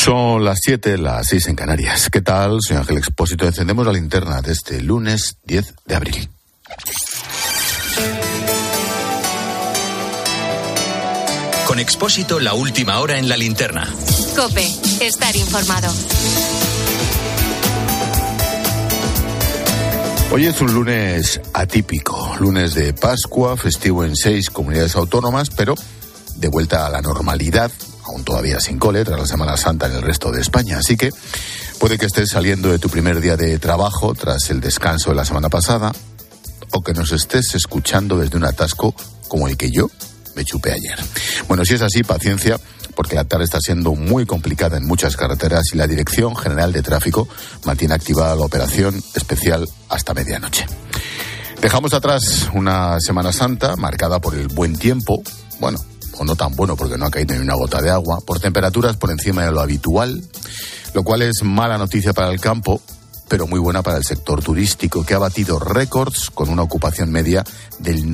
Son las 7, las 6 en Canarias. ¿Qué tal? Soy Ángel Expósito. Encendemos la linterna de este lunes 10 de abril. Con Expósito, la última hora en la linterna. COPE, estar informado. Hoy es un lunes atípico, lunes de Pascua, festivo en 6 comunidades autónomas, pero de vuelta a la normalidad, aún todavía sin cole, tras la Semana Santa en el resto de España. Así que puede que estés saliendo de tu primer día de trabajo tras el descanso de la semana pasada, o que nos estés escuchando desde un atasco como el que yo me chupé ayer. Bueno, si es así, paciencia, porque la tarde está siendo muy complicada en muchas carreteras y la Dirección General de Tráfico mantiene activada la operación especial hasta medianoche. Dejamos atrás una Semana Santa marcada por el buen tiempo, bueno, o no tan bueno porque no ha caído ni una gota de agua, por temperaturas por encima de lo habitual, lo cual es mala noticia para el campo, pero muy buena para el sector turístico, que ha batido récords con una ocupación media del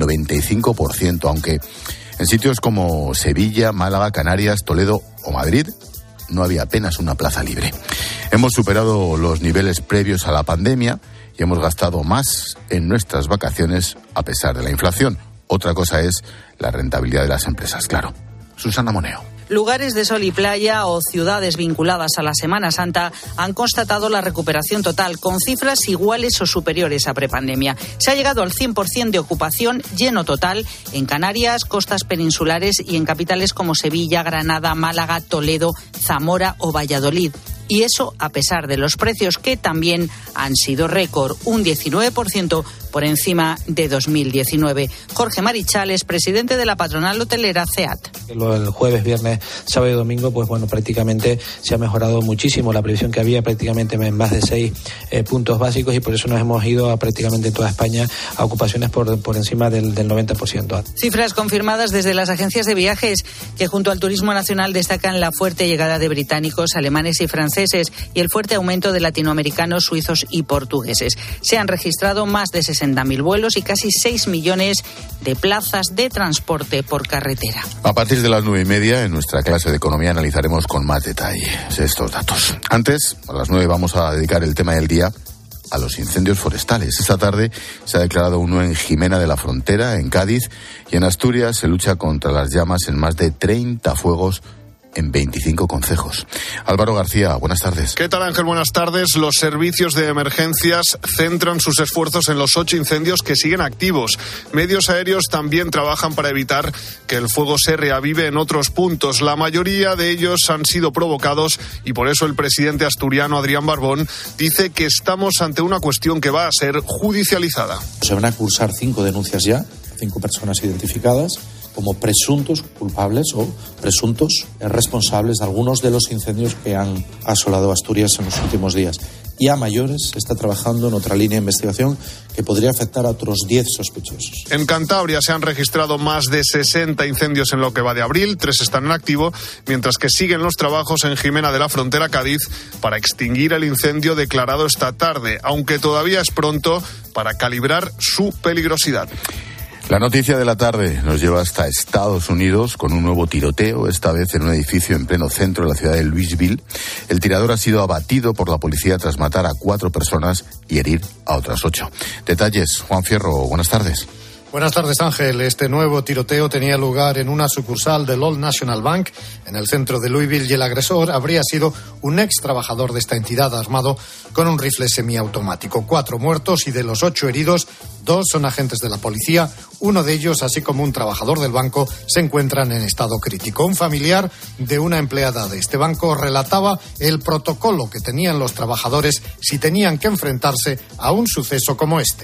95%, aunque en sitios como Sevilla, Málaga, Canarias, Toledo o Madrid no había apenas una plaza libre. Hemos superado los niveles previos a la pandemia y hemos gastado más en nuestras vacaciones a pesar de la inflación. Otra cosa es la rentabilidad de las empresas, claro. Susana Moneo. Lugares de sol y playa o ciudades vinculadas a la Semana Santa han constatado la recuperación total, con cifras iguales o superiores a prepandemia. Se ha llegado al 100% de ocupación lleno total en Canarias, costas peninsulares y en capitales como Sevilla, Granada, Málaga, Toledo, Zamora o Valladolid. Y eso a pesar de los precios que también han sido récord, un 19% por encima de 2019. Jorge Marichal es presidente de la patronal hotelera CEAT. El jueves, viernes, sábado y domingo, pues bueno, prácticamente se ha mejorado muchísimo la previsión que había, prácticamente en más de 6 puntos básicos, y por eso nos hemos ido a prácticamente en toda España a ocupaciones por encima del 90%. Cifras confirmadas desde las agencias de viajes, que junto al turismo nacional destacan la fuerte llegada de británicos, alemanes y franceses y el fuerte aumento de latinoamericanos, suizos y portugueses. Se han registrado más de 60.000 vuelos y casi 6 millones de plazas de transporte por carretera. A partir de las 9:30, en nuestra clase de economía analizaremos con más detalle estos datos. Antes, a las 9 vamos a dedicar el tema del día a los incendios forestales. Esta tarde se ha declarado uno en Jimena de la Frontera, en Cádiz, y en Asturias se lucha contra las llamas en más de 30 fuegos en 25 concejos. Álvaro García, buenas tardes. ¿Qué tal, Ángel? Buenas tardes. Los servicios de emergencias centran sus esfuerzos en los 8 incendios que siguen activos. Medios aéreos también trabajan para evitar que el fuego se reavive en otros puntos. La mayoría de ellos han sido provocados y por eso el presidente asturiano Adrián Barbón dice que estamos ante una cuestión que va a ser judicializada. Se van a cursar 5 denuncias ya, 5 personas identificadas como presuntos culpables o presuntos responsables de algunos de los incendios que han asolado Asturias en los últimos días. Y a mayores se está trabajando en otra línea de investigación que podría afectar a otros 10 sospechosos. En Cantabria se han registrado más de 60 incendios en lo que va de abril, 3 están en activo, mientras que siguen los trabajos en Jimena de la Frontera, Cádiz, para extinguir el incendio declarado esta tarde, aunque todavía es pronto para calibrar su peligrosidad. La noticia de la tarde nos lleva hasta Estados Unidos con un nuevo tiroteo, esta vez en un edificio en pleno centro de la ciudad de Louisville. El tirador ha sido abatido por la policía tras matar a 4 personas y herir a otras 8. Detalles, Juan Fierro, buenas tardes. Buenas tardes, Ángel. Este nuevo tiroteo tenía lugar en una sucursal del Old National Bank en el centro de Louisville y el agresor habría sido un ex trabajador de esta entidad armado con un rifle semiautomático. 4 muertos y de los 8 heridos, 2 son agentes de la policía. Uno de ellos, así como un trabajador del banco, se encuentran en estado crítico. Un familiar de una empleada de este banco relataba el protocolo que tenían los trabajadores si tenían que enfrentarse a un suceso como este.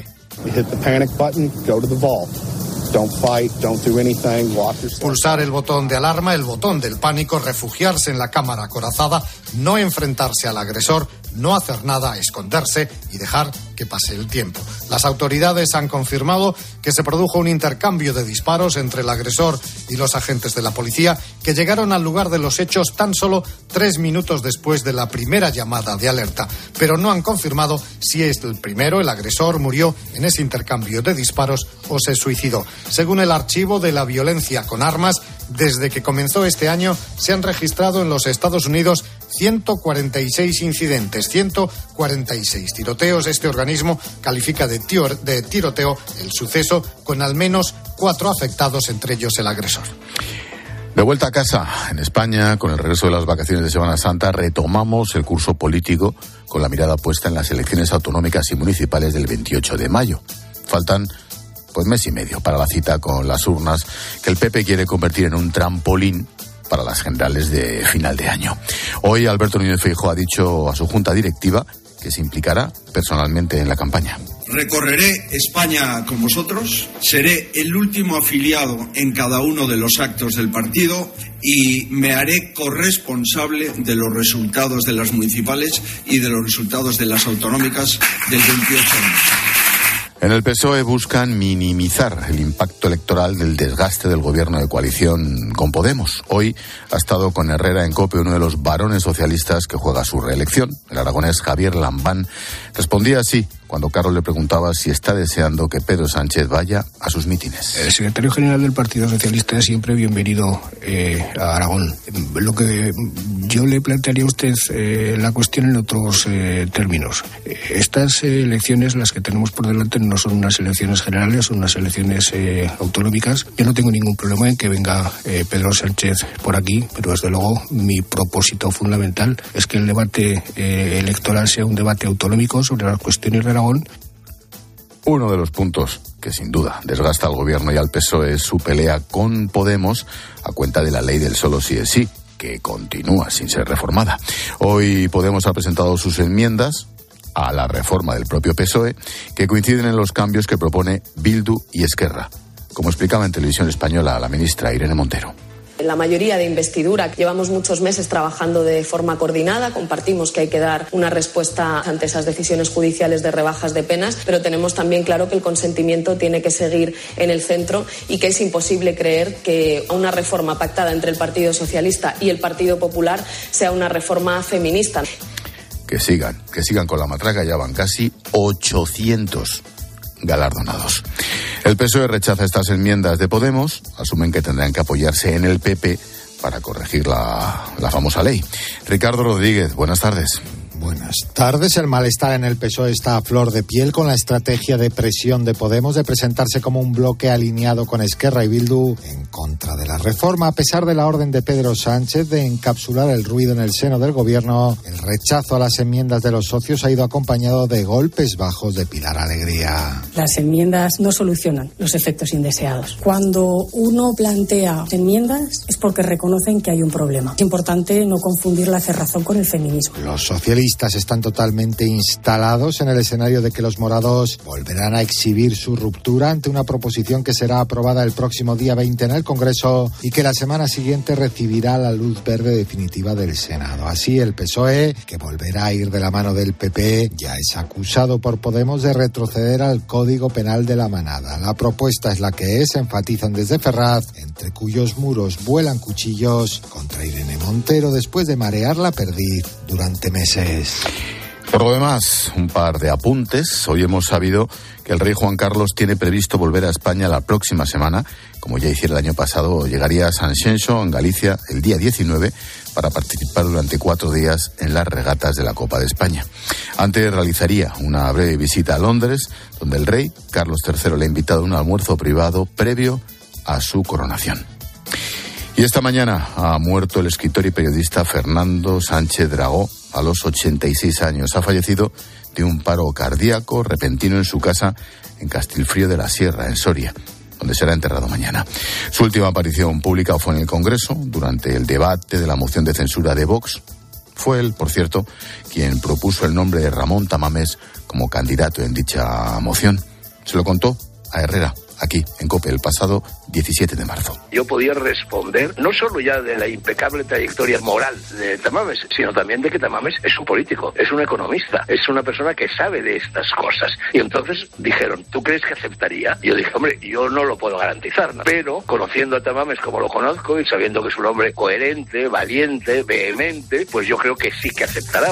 Pulsar el botón de alarma, el botón del pánico, refugiarse en la cámara acorazada, no enfrentarse al agresor, no hacer nada, esconderse y dejar que pase el tiempo. Las autoridades han confirmado que se produjo un intercambio de disparos entre el agresor y los agentes de la policía, que llegaron al lugar de los hechos tan solo 3 minutos después de la primera llamada de alerta. Pero no han confirmado si es el primero, el agresor, murió en ese intercambio de disparos o se suicidó. Según el archivo de la violencia con armas, Desde que comenzó este año se han registrado en los Estados Unidos 146 incidentes, 146 tiroteos. Este organismo califica de tiroteo el suceso con al menos 4 afectados, entre ellos el agresor. De vuelta a casa, en España, con el regreso de las vacaciones de Semana Santa, retomamos el curso político con la mirada puesta en las elecciones autonómicas y municipales del 28 de mayo. Faltan mes y medio para la cita con las urnas, que el PP quiere convertir en un trampolín para las generales de final de año. Hoy Alberto Núñez Feijóo ha dicho a su junta directiva que se implicará personalmente en la campaña. Recorreré España con vosotros, seré el último afiliado en cada uno de los actos del partido y me haré corresponsable de los resultados de las municipales y de los resultados de las autonómicas del 28 de mayo. En el PSOE buscan minimizar el impacto electoral del desgaste del gobierno de coalición con Podemos. Hoy ha estado con Herrera en COPE uno de los varones socialistas que juega su reelección. El aragonés Javier Lambán respondía así cuando Carlos le preguntaba si está deseando que Pedro Sánchez vaya a sus mítines. El secretario general del Partido Socialista es siempre bienvenido a Aragón. Lo que yo le plantearía a usted la cuestión en otros términos. Estas elecciones, las que tenemos por delante, no son unas elecciones generales, son unas elecciones autonómicas. Yo no tengo ningún problema en que venga Pedro Sánchez por aquí, pero desde luego mi propósito fundamental es que el debate electoral sea un debate autonómico sobre las cuestiones de Aragón. Uno de los puntos que sin duda desgasta al gobierno y al PSOE es su pelea con Podemos a cuenta de la ley del solo sí es sí, que continúa sin ser reformada. Hoy Podemos ha presentado sus enmiendas a la reforma del propio PSOE, que coinciden en los cambios que propone Bildu y Esquerra, como explicaba en Televisión Española la ministra Irene Montero. La mayoría de investidura, llevamos muchos meses trabajando de forma coordinada, compartimos que hay que dar una respuesta ante esas decisiones judiciales de rebajas de penas, pero tenemos también claro que el consentimiento tiene que seguir en el centro y que es imposible creer que una reforma pactada entre el Partido Socialista y el Partido Popular sea una reforma feminista. Que sigan con la matraca, ya van casi 800 galardonados. El PSOE rechaza estas enmiendas de Podemos, asumen que tendrán que apoyarse en el PP para corregir la famosa ley. Ricardo Rodríguez, buenas tardes. Buenas tardes. El malestar en el PSOE está a flor de piel con la estrategia de presión de Podemos de presentarse como un bloque alineado con Esquerra y Bildu en contra de la reforma, a pesar de la orden de Pedro Sánchez de encapsular el ruido en el seno del gobierno. El rechazo a las enmiendas de los socios ha ido acompañado de golpes bajos de Pilar Alegría. Las enmiendas no solucionan los efectos indeseados. Cuando uno plantea enmiendas es porque reconocen que hay un problema. Es importante no confundir la cerrazón con el feminismo. Los socialistas están totalmente instalados en el escenario de que los morados volverán a exhibir su ruptura ante una proposición que será aprobada el próximo día 20 en el Congreso y que la semana siguiente recibirá la luz verde definitiva del Senado. Así, el PSOE, que volverá a ir de la mano del PP, ya es acusado por Podemos de retroceder al Código Penal de la Manada. La propuesta es la que es, enfatizan desde Ferraz, entre cuyos muros vuelan cuchillos contra Irene Montero después de marear la perdiz durante meses. Por lo demás, un par de apuntes. Hoy hemos sabido que el rey Juan Carlos tiene previsto volver a España la próxima semana. Como ya hiciera el año pasado, llegaría a Sanxenxo, en Galicia, el día 19, para participar durante 4 días en las regatas de la Copa de España. Antes realizaría una breve visita a Londres, donde el rey Carlos III le ha invitado a un almuerzo privado previo a su coronación. Y esta mañana ha muerto el escritor y periodista Fernando Sánchez Dragó a los 86 años. Ha fallecido de un paro cardíaco repentino en su casa en Castilfrío de la Sierra, en Soria, donde será enterrado mañana. Su última aparición pública fue en el Congreso, durante el debate de la moción de censura de Vox. Fue él, por cierto, quien propuso el nombre de Ramón Tamames como candidato en dicha moción. Se lo contó a Herrera, aquí en COPE, el pasado 17 de marzo. Yo podía responder no solo ya de la impecable trayectoria moral de Tamames, sino también de que Tamames es un político, es un economista, es una persona que sabe de estas cosas. Y entonces dijeron, ¿tú crees que aceptaría? Y yo dije, hombre, yo no lo puedo garantizar, ¿no? Pero conociendo a Tamames como lo conozco y sabiendo que es un hombre coherente, valiente, vehemente, pues yo creo que sí que aceptará. .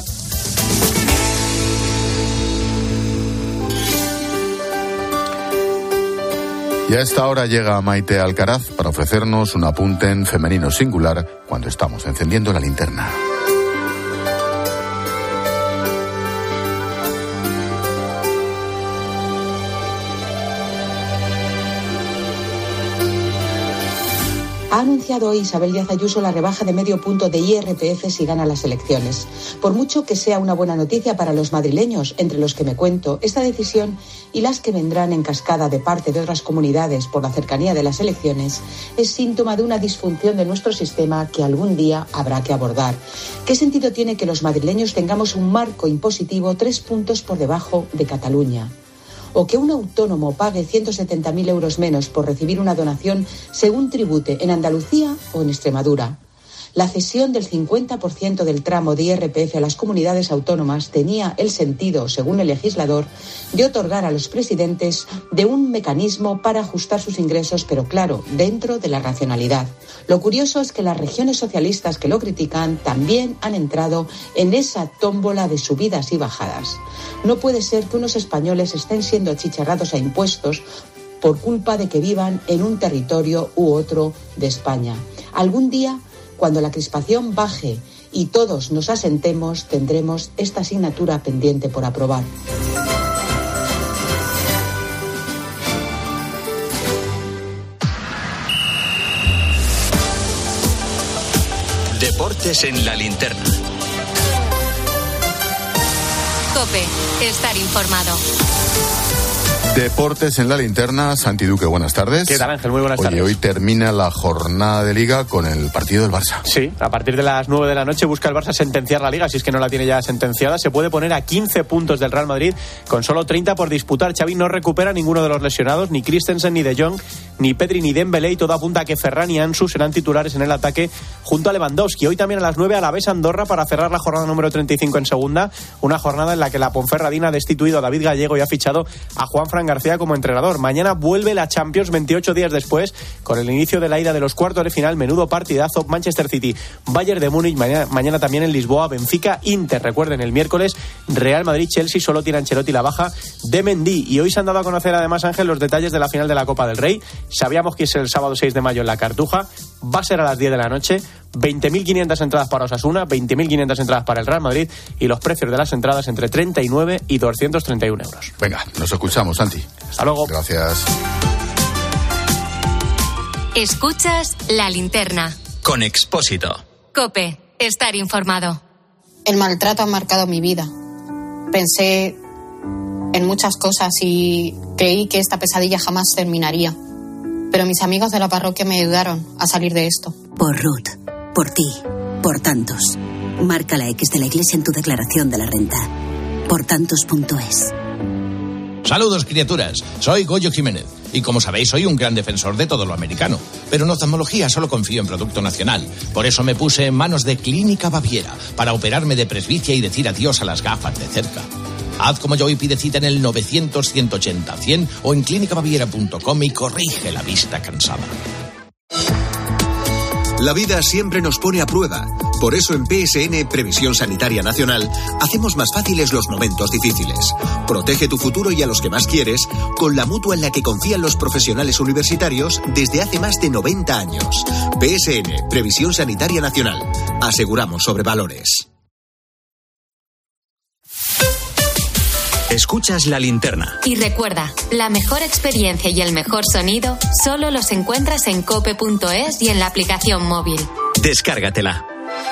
Y a esta hora llega Maite Alcaraz para ofrecernos un apunte en femenino singular cuando estamos encendiendo la linterna. Ha anunciado hoy Isabel Díaz Ayuso la rebaja de medio punto de IRPF si gana las elecciones. Por mucho que sea una buena noticia para los madrileños, entre los que me cuento, esta decisión y las que vendrán en cascada de parte de otras comunidades por la cercanía de las elecciones, es síntoma de una disfunción de nuestro sistema que algún día habrá que abordar. ¿Qué sentido tiene que los madrileños tengamos un marco impositivo 3 puntos por debajo de Cataluña? O que un autónomo pague 170.000 euros menos por recibir una donación según tribute en Andalucía o en Extremadura. La cesión del 50% del tramo de IRPF a las comunidades autónomas tenía el sentido, según el legislador, de otorgar a los presidentes de un mecanismo para ajustar sus ingresos, pero claro, dentro de la racionalidad. Lo curioso es que las regiones socialistas que lo critican también han entrado en esa tómbola de subidas y bajadas. No puede ser que unos españoles estén siendo achicharrados a impuestos por culpa de que vivan en un territorio u otro de España. Algún día, cuando la crispación baje y todos nos asentemos, tendremos esta asignatura pendiente por aprobar. Deportes en la linterna. COPE, estar informado. Deportes en la linterna. Santi Duque, buenas tardes. ¿Qué tal, Ángel? Muy buenas tardes. Hoy termina la jornada de Liga con el partido del Barça. Sí, a partir de las 9 de la noche busca el Barça sentenciar la Liga, si es que no la tiene ya sentenciada. Se puede poner a 15 puntos del Real Madrid con solo 30 por disputar. Xavi no recupera ninguno de los lesionados, ni Christensen, ni De Jong, ni Pedri, ni Dembélé, y todo apunta a que Ferran y Ansu serán titulares en el ataque junto a Lewandowski. Hoy también a las 9 Alavés Andorra para cerrar la jornada número 35 en segunda, una jornada en la que la Ponferradina ha destituido a David Gallego y ha fichado a Juanfran García como entrenador. Mañana vuelve la Champions 28 días después, con el inicio de la ida de los cuartos de final. Menudo partidazo: Manchester City, Bayern de Múnich, mañana también en Lisboa, Benfica, Inter. Recuerden, el miércoles Real Madrid, Chelsea. Solo tiene Ancelotti la baja de Mendy. Y hoy se han dado a conocer además, Ángel, los detalles de la final de la Copa del Rey. Sabíamos que es el sábado 6 de mayo en la Cartuja, va a ser a las 10 de la noche. 20.500 entradas para Osasuna, 20.500 entradas para el Real Madrid, y los precios de las entradas entre 39 y 231 euros. Venga, nos escuchamos, Santi. Hasta luego. Gracias. Escuchas La Linterna. Con Expósito. COPE, estar informado. El maltrato ha marcado mi vida. Pensé en muchas cosas y creí que esta pesadilla jamás terminaría. Pero mis amigos de la parroquia me ayudaron a salir de esto. Por Ruth, por ti, por tantos. Marca la X de la Iglesia en tu declaración de la renta. Portantos.es. Saludos, criaturas. Soy Goyo Jiménez. Y como sabéis, soy un gran defensor de todo lo americano. Pero en oftalmología solo confío en producto nacional. Por eso me puse en manos de Clínica Baviera para operarme de presbicia y decir adiós a las gafas de cerca. Haz como yo y pide cita en el 900-180-100 o en clínicabaviera.com y corrige la vista cansada. La vida siempre nos pone a prueba. Por eso en PSN, Previsión Sanitaria Nacional, hacemos más fáciles los momentos difíciles. Protege tu futuro y a los que más quieres con la mutua en la que confían los profesionales universitarios desde hace más de 90 años. PSN, Previsión Sanitaria Nacional. Aseguramos sobre valores. Escuchas La Linterna. Y recuerda, la mejor experiencia y el mejor sonido solo los encuentras en cope.es y en la aplicación móvil. Descárgatela.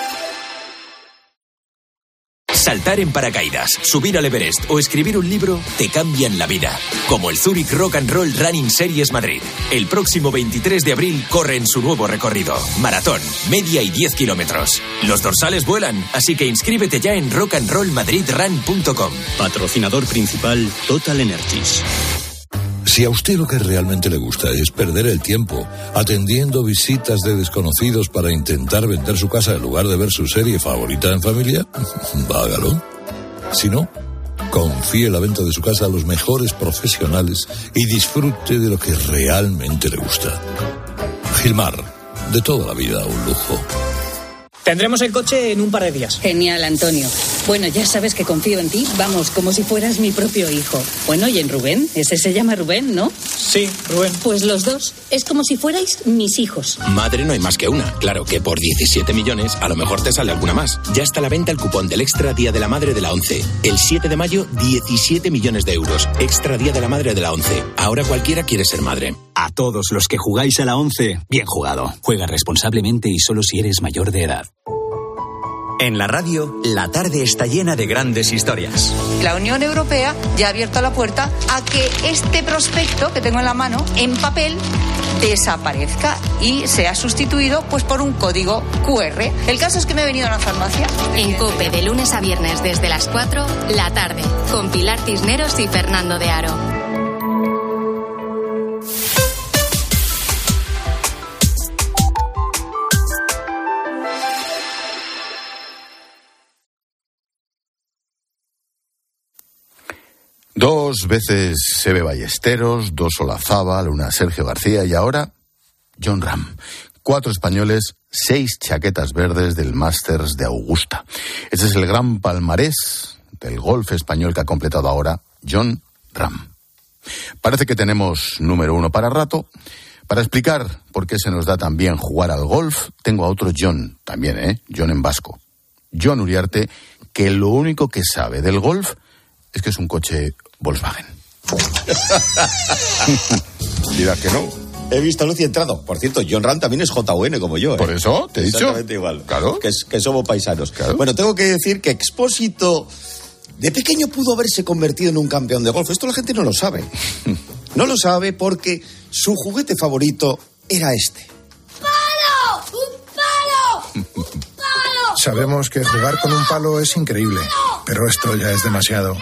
Saltar en paracaídas, subir al Everest o escribir un libro te cambian la vida. Como el Zurich Rock and Roll Running Series Madrid. El próximo 23 de abril corre en su nuevo recorrido. Maratón, media y 10 kilómetros. Los dorsales vuelan, así que inscríbete ya en rockandrollmadridrun.com. Patrocinador principal Total Energies. Si a usted lo que realmente le gusta es perder el tiempo atendiendo visitas de desconocidos para intentar vender su casa en lugar de ver su serie favorita en familia, hágalo. Si no, confíe la venta de su casa a los mejores profesionales y disfrute de lo que realmente le gusta. Gilmar, de toda la vida un lujo. Tendremos el coche en un par de días. Genial, Antonio. Bueno, ya sabes que confío en ti, vamos, como si fueras mi propio hijo. Bueno, ¿y en Rubén? Ese se llama Rubén, ¿no? Sí, Rubén. Pues los dos. Es como si fuerais mis hijos. Madre no hay más que una. Claro que por 17 millones a lo mejor te sale alguna más. Ya está a la venta el cupón del Extra Día de la Madre de la ONCE. El 7 de mayo, 17 millones de euros. Extra Día de la Madre de la ONCE. Ahora cualquiera quiere ser madre. A todos los que jugáis a la ONCE, bien jugado. Juega responsablemente y solo si eres mayor de edad. En la radio, la tarde está llena de grandes historias. La Unión Europea ya ha abierto la puerta a que este prospecto que tengo en la mano, en papel, desaparezca y sea sustituido pues por un código QR. El caso es que me he venido a la farmacia. En COPE, de lunes a viernes desde las 4, la tarde, con Pilar Cisneros y Fernando de Aro. Dos veces Sebe Ballesteros, dos Olazábal, una Sergio García y ahora Jon Rahm. 4 españoles, 6 chaquetas verdes del Masters de Augusta. Este es el gran palmarés del golf español que ha completado ahora Jon Rahm. Parece que tenemos número 1 para rato. Para explicar por qué se nos da tan bien jugar al golf, tengo a otro Jon, también, Jon en vasco. Jon Uriarte, que lo único que sabe del golf es que es un coche Volkswagen. Dirás que no. He visto luz y entrado. Por cierto, Jon Rahm también es JUN como yo. Por eso, te he dicho. Exactamente igual. Claro. Que somos paisanos. Claro. Bueno, tengo que decir que Expósito de pequeño pudo haberse convertido en un campeón de golf. Esto la gente no lo sabe. No lo sabe porque su juguete favorito era este. ¡Palo! ¡Un palo! ¡Un palo! Sabemos que jugar con un palo es increíble, pero esto ya es demasiado.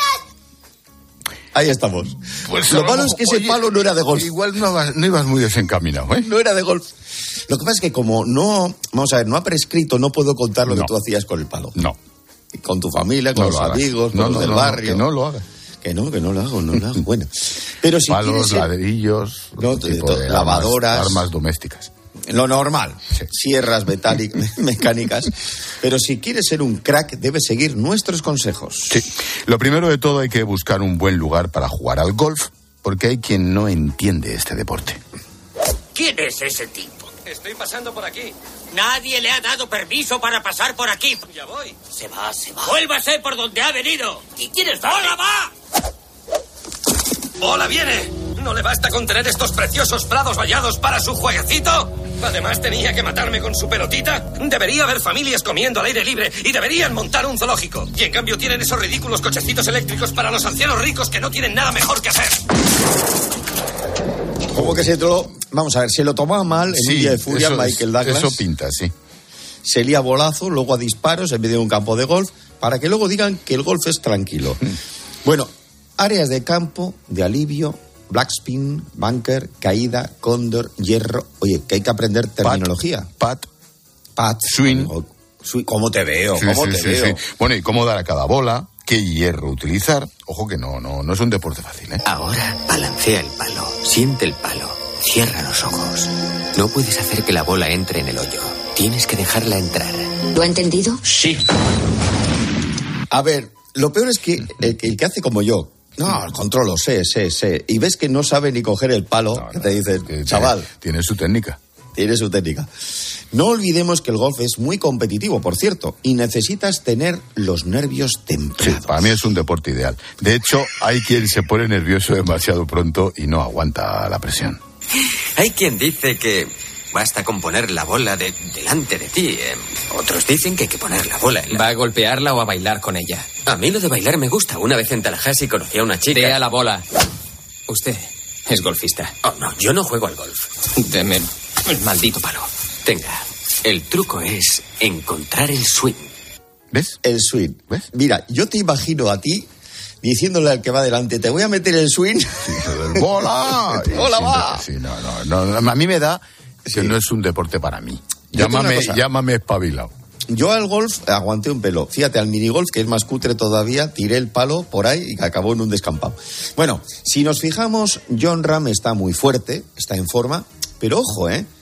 Ahí estamos. Pues lo malo es que ese palo no era de golf. Igual no ibas muy desencaminado, ¿eh? No era de golf. Lo que pasa es que como no ha prescrito, no puedo contar lo que tú hacías con el palo. No. Con tu familia, con los amigos, con los del barrio. Que no lo hagas. Que no lo hago. Bueno. Pero si palos, ladrillos, lavadoras, armas domésticas. Lo normal, sí. Sierras mecánicas. Pero si quieres ser un crack, debes seguir nuestros consejos. Sí. Lo primero de todo, hay que buscar un buen lugar para jugar al golf, porque hay quien no entiende este deporte. ¿Quién es ese tipo? Estoy pasando por aquí. Nadie le ha dado permiso para pasar por aquí. Ya voy. Se va. Vuélvase por donde ha venido. ¿Y quién es Dani? ¡Hola, va! ¡Hola, viene! ¿No le basta con tener estos preciosos prados vallados para su jueguecito? Además, tenía que matarme con su pelotita. Debería haber familias comiendo al aire libre y deberían montar un zoológico. Y en cambio tienen esos ridículos cochecitos eléctricos para los ancianos ricos que no tienen nada mejor que hacer. Como que se lo tomaba mal en un día de furia Michael Douglas. Eso pinta, sí. Se lía bolazo, luego a disparos en medio de un campo de golf, para que luego digan que el golf es tranquilo. Bueno, áreas de campo, de alivio, backspin, bunker, caída, cóndor, hierro. Oye, que hay que aprender terminología. Pat, swing. ¿Cómo te veo? ¿Cómo te veo? Sí. Bueno, y cómo dar a cada bola, qué hierro utilizar. Ojo que no es un deporte fácil, ¿eh? Ahora balancea el palo, siente el palo, cierra los ojos. No puedes hacer que la bola entre en el hoyo. Tienes que dejarla entrar. ¿Lo ha entendido? Sí. A ver, lo peor es que el que hace como yo, no, controlo, sé. Y ves que no sabe ni coger el palo, que te dicen, chaval. Tiene su técnica. No olvidemos que el golf es muy competitivo, por cierto, y necesitas tener los nervios templados. Sí, para mí es un deporte ideal. De hecho, hay quien se pone nervioso demasiado pronto y no aguanta la presión. Hay quien dice que basta con poner la bola delante de ti. Otros dicen que hay que poner la bola en la... ¿Va a golpearla o a bailar con ella? A mí lo de bailar me gusta. Una vez en Tallahassee conocí a una chica... Dé a la bola. Usted es golfista. Oh, no, yo no juego al golf. Deme el maldito palo. Tenga. El truco es encontrar el swing. ¿Ves? El swing. ¿Ves? Mira, yo te imagino a ti diciéndole al que va delante, te voy a meter el swing. Sí, ¡bola! ¡Bola va! Sí, no. A mí me da que no es un deporte para mí. Llámame espabilado. Yo al golf aguanté un pelo. Fíjate, al minigolf, que es más cutre todavía, tiré el palo por ahí y acabó en un descampado. Bueno, si nos fijamos, Jon Rahm está muy fuerte, está en forma, pero ojo,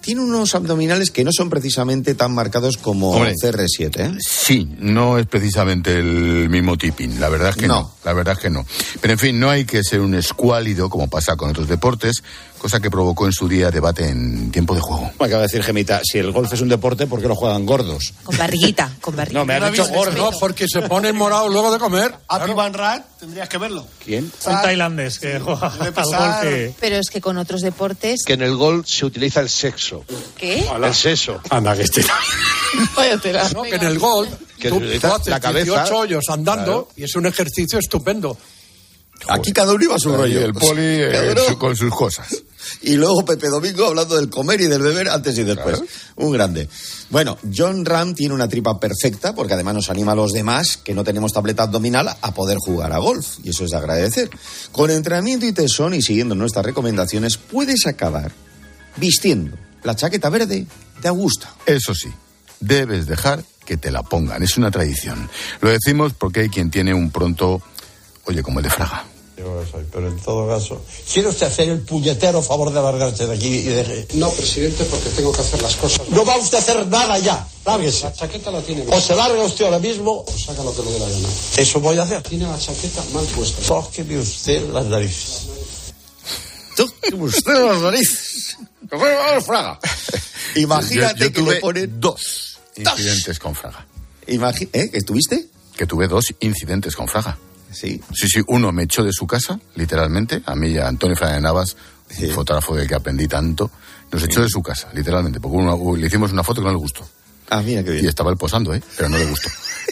tiene unos abdominales que no son precisamente tan marcados como CR7, ¿eh? Sí, no es precisamente el mismo tipping, la verdad es que no. La verdad es que no. Pero en fin, no hay que ser un escuálido, como pasa con otros deportes, cosa que provocó en su día debate en tiempo de juego. Me acaba de decir Gemita, si el golf es un deporte, ¿por qué lo juegan gordos? Con barriguita. No, me has dicho gordo. No, porque se ponen morados luego de comer. Happy Van Rad, tendrías que verlo. ¿Quién? Un tailandés que juega al golf. Pero es que con otros deportes... Que en el golf se utiliza el sexo. ¿Qué? El sexo. Anda, que esté. Váyatela. No, que en el golf tú haces la cabeza, 18 hoyos andando, claro. Y es un ejercicio estupendo. Aquí cada uno iba a su rollo. Y el poli con sus cosas. Y luego Pepe Domingo hablando del comer y del beber antes y después. Claro. Un grande. Bueno, Jon Rahm tiene una tripa perfecta porque además nos anima a los demás que no tenemos tableta abdominal a poder jugar a golf. Y eso es de agradecer. Con entrenamiento y tesón y siguiendo nuestras recomendaciones puedes acabar vistiendo la chaqueta verde de Augusta. Eso sí, debes dejar que te la pongan. Es una tradición. Lo decimos porque hay quien tiene un pronto, oye, como el de Fraga. Yo soy, pero en todo caso, ¿quiere usted hacer el puñetero favor de largarse de aquí y de... No, presidente, porque tengo que hacer las cosas. No va usted a hacer nada ya. Lárguese. La chaqueta la tiene. O se larga usted ahora mismo, o saca lo que le dé la gana. Eso voy a hacer. Tiene la chaqueta mal puesta. Tóqueme usted las narices. Tóqueme usted las narices. Fraga. Imagínate que le pone 2 incidentes con Fraga. ¿Que estuviste? Que tuve 2 incidentes con Fraga. Sí. Sí, uno me echó de su casa, literalmente, a mí y a Antonio Fraga de Navas, un fotógrafo del que aprendí tanto, nos echó de su casa, literalmente, porque le hicimos una foto que no le gustó. Ah, mira qué bien. Y estaba él posando, pero no le gustó.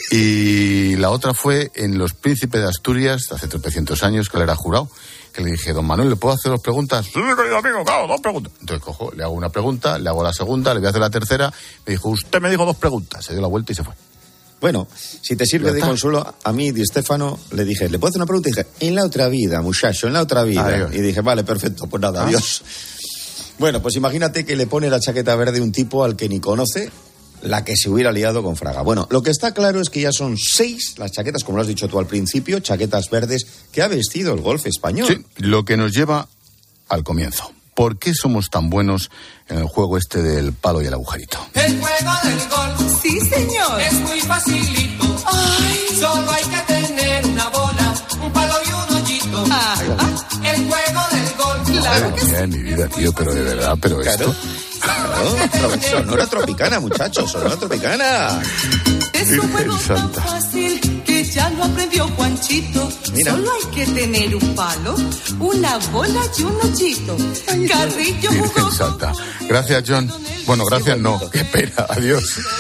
Y la otra fue en Los Príncipes de Asturias, hace 300 años, que él era jurado, que le dije, don Manuel, ¿le puedo hacer 2 preguntas? Sí, querido amigo, claro, 2 preguntas. Entonces cojo, le hago una pregunta, le hago la segunda, le voy a hacer la tercera, me dijo, usted me dijo 2 preguntas, se dio la vuelta y se fue. Bueno, si te sirve de consuelo, a mí, Di Stéfano, le dije, ¿le puedo hacer una pregunta? Y dije, en la otra vida, muchacho, en la otra vida. Adiós. Y dije, vale, perfecto, pues nada, adiós. Bueno, pues imagínate que le pone la chaqueta verde un tipo al que ni conoce, la que se hubiera liado con Fraga. Bueno, lo que está claro es que ya son 6 las chaquetas, como lo has dicho tú al principio, chaquetas verdes que ha vestido el golf español. Sí, lo que nos lleva al comienzo. ¿Por qué somos tan buenos en el juego este del palo y el agujerito? El juego del golf. Sí, señor. Es muy facilito. Ay. Solo hay que tener una bola, un palo y un hoyito. El juego del golf. Claro que sí. Mi vida, tío, pero de verdad, pero claro. esto... Claro, Sonora Tropicana, muchachos, Sonora Tropicana. Es un juego tan fácil que ya lo aprendió Juanchito. Mira. Solo hay que tener un palo, una bola y un hoyito. Carrillo Virgen Santa. Gracias, John. Bueno, gracias no. Qué pena. Adiós.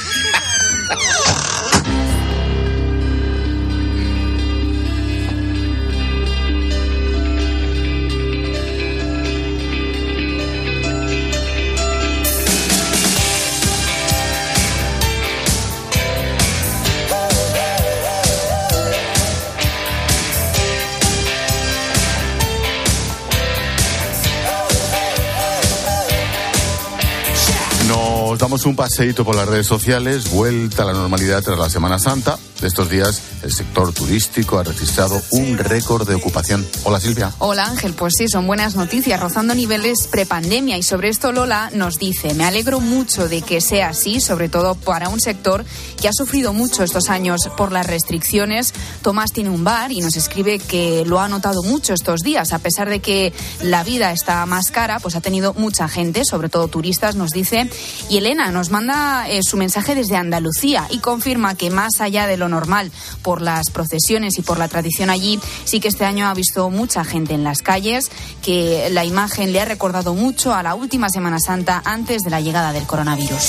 Nos damos un paseíto por las redes sociales, vuelta a la normalidad tras la Semana Santa. De estos días, el sector turístico ha registrado un récord de ocupación. Hola, Silvia. Hola, Ángel. Pues sí, son buenas noticias, rozando niveles prepandemia. Y sobre esto Lola nos dice, me alegro mucho de que sea así, sobre todo para un sector que ha sufrido mucho estos años por las restricciones. Tomás tiene un bar y nos escribe que lo ha notado mucho estos días. A pesar de que la vida está más cara, pues ha tenido mucha gente, sobre todo turistas, nos dice. Y Elena nos manda su mensaje desde Andalucía y confirma que más allá de lo normal por las procesiones y por la tradición allí, sí que este año ha visto mucha gente en las calles, que la imagen le ha recordado mucho a la última Semana Santa antes de la llegada del coronavirus.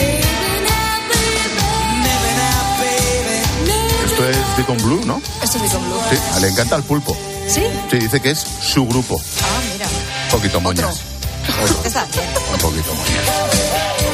Esto es Beacon Blue, ¿no? Esto es Beacon Blue. Sí, le encanta el pulpo. ¿Sí? Sí, dice que es su grupo. Ah, mira. Un poquito moñas. Está bien. Un poquito moñas.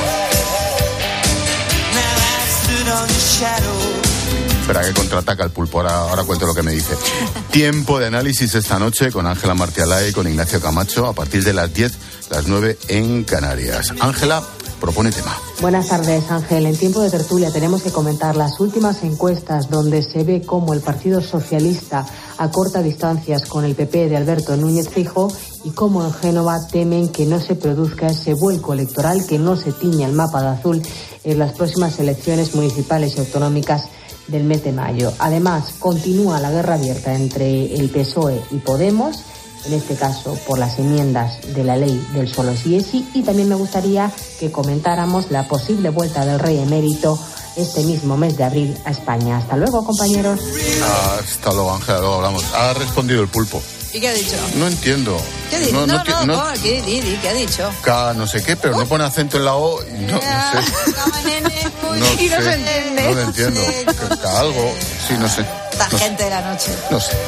Espera, que contraataca el pulpo. Ahora cuento lo que me dice. Tiempo de análisis esta noche con Ángela Martialay y con Ignacio Camacho a partir de las 10, las 9 en Canarias. Ángela propone tema. Buenas tardes, Ángel. En tiempo de tertulia tenemos que comentar las últimas encuestas donde se ve cómo el Partido Socialista acorta distancias con el PP de Alberto Núñez Feijóo y cómo en Génova temen que no se produzca ese vuelco electoral, que no se tiña el mapa de azul en las próximas elecciones municipales y autonómicas del mes de mayo. Además, continúa la guerra abierta entre el PSOE y Podemos, en este caso por las enmiendas de la ley del solo sí es sí, y también me gustaría que comentáramos la posible vuelta del rey emérito este mismo mes de abril a España. Hasta luego, compañeros. Hasta luego, Ángela, luego hablamos. Ha respondido el pulpo. ¿Y qué ha dicho? No entiendo. ¿Qué ha dicho? ¿Qué ha dicho? K no sé qué, pero no pone acento en la O y no sé. Y no se entiende. No lo entiendo. Algo, sí, no sé. La gente de la noche. No sé.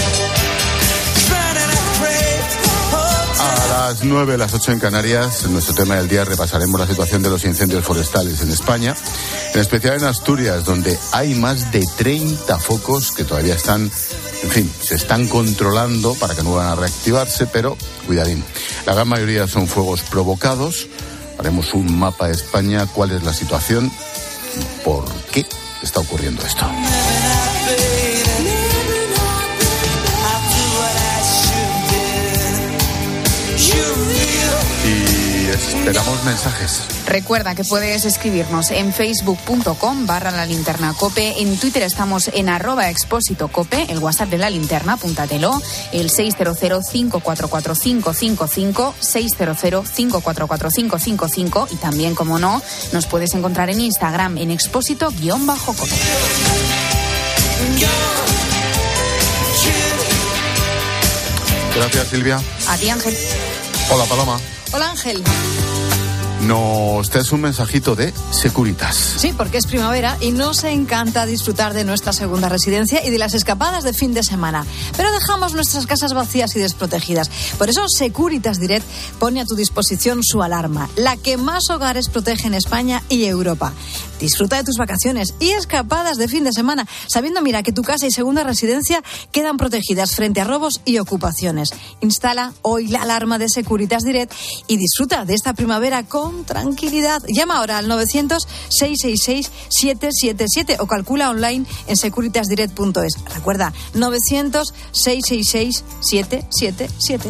A las 9, las 8 en Canarias, en nuestro tema del día repasaremos la situación de los incendios forestales en España, en especial en Asturias, donde hay más de 30 focos que todavía están, en fin, se están controlando para que no van a reactivarse, pero cuidadín. La gran mayoría son fuegos provocados. Haremos un mapa de España, cuál es la situación y por qué está ocurriendo esto. Esperamos mensajes. Recuerda que puedes escribirnos en facebook.com/lalinternacope. En Twitter estamos en @expósitocope. El WhatsApp de La Linterna, apúntatelo, el 600-544-555, 600-544-555. Y también, como no, nos puedes encontrar en Instagram en expósito_cope. Gracias, Silvia. A ti, Ángel. Hola, Paloma. Hola, Ángel. Nos traes un mensajito de Securitas. Sí, porque es primavera y nos encanta disfrutar de nuestra segunda residencia y de las escapadas de fin de semana. Pero dejamos nuestras casas vacías y desprotegidas. Por eso Securitas Direct pone a tu disposición su alarma, la que más hogares protege en España y Europa. Disfruta de tus vacaciones y escapadas de fin de semana, sabiendo, mira, que tu casa y segunda residencia quedan protegidas frente a robos y ocupaciones. Instala hoy la alarma de Securitas Direct y disfruta de esta primavera con tranquilidad. Llama ahora al 900-666-777 o calcula online en securitasdirect.es. Recuerda, 900-666-777.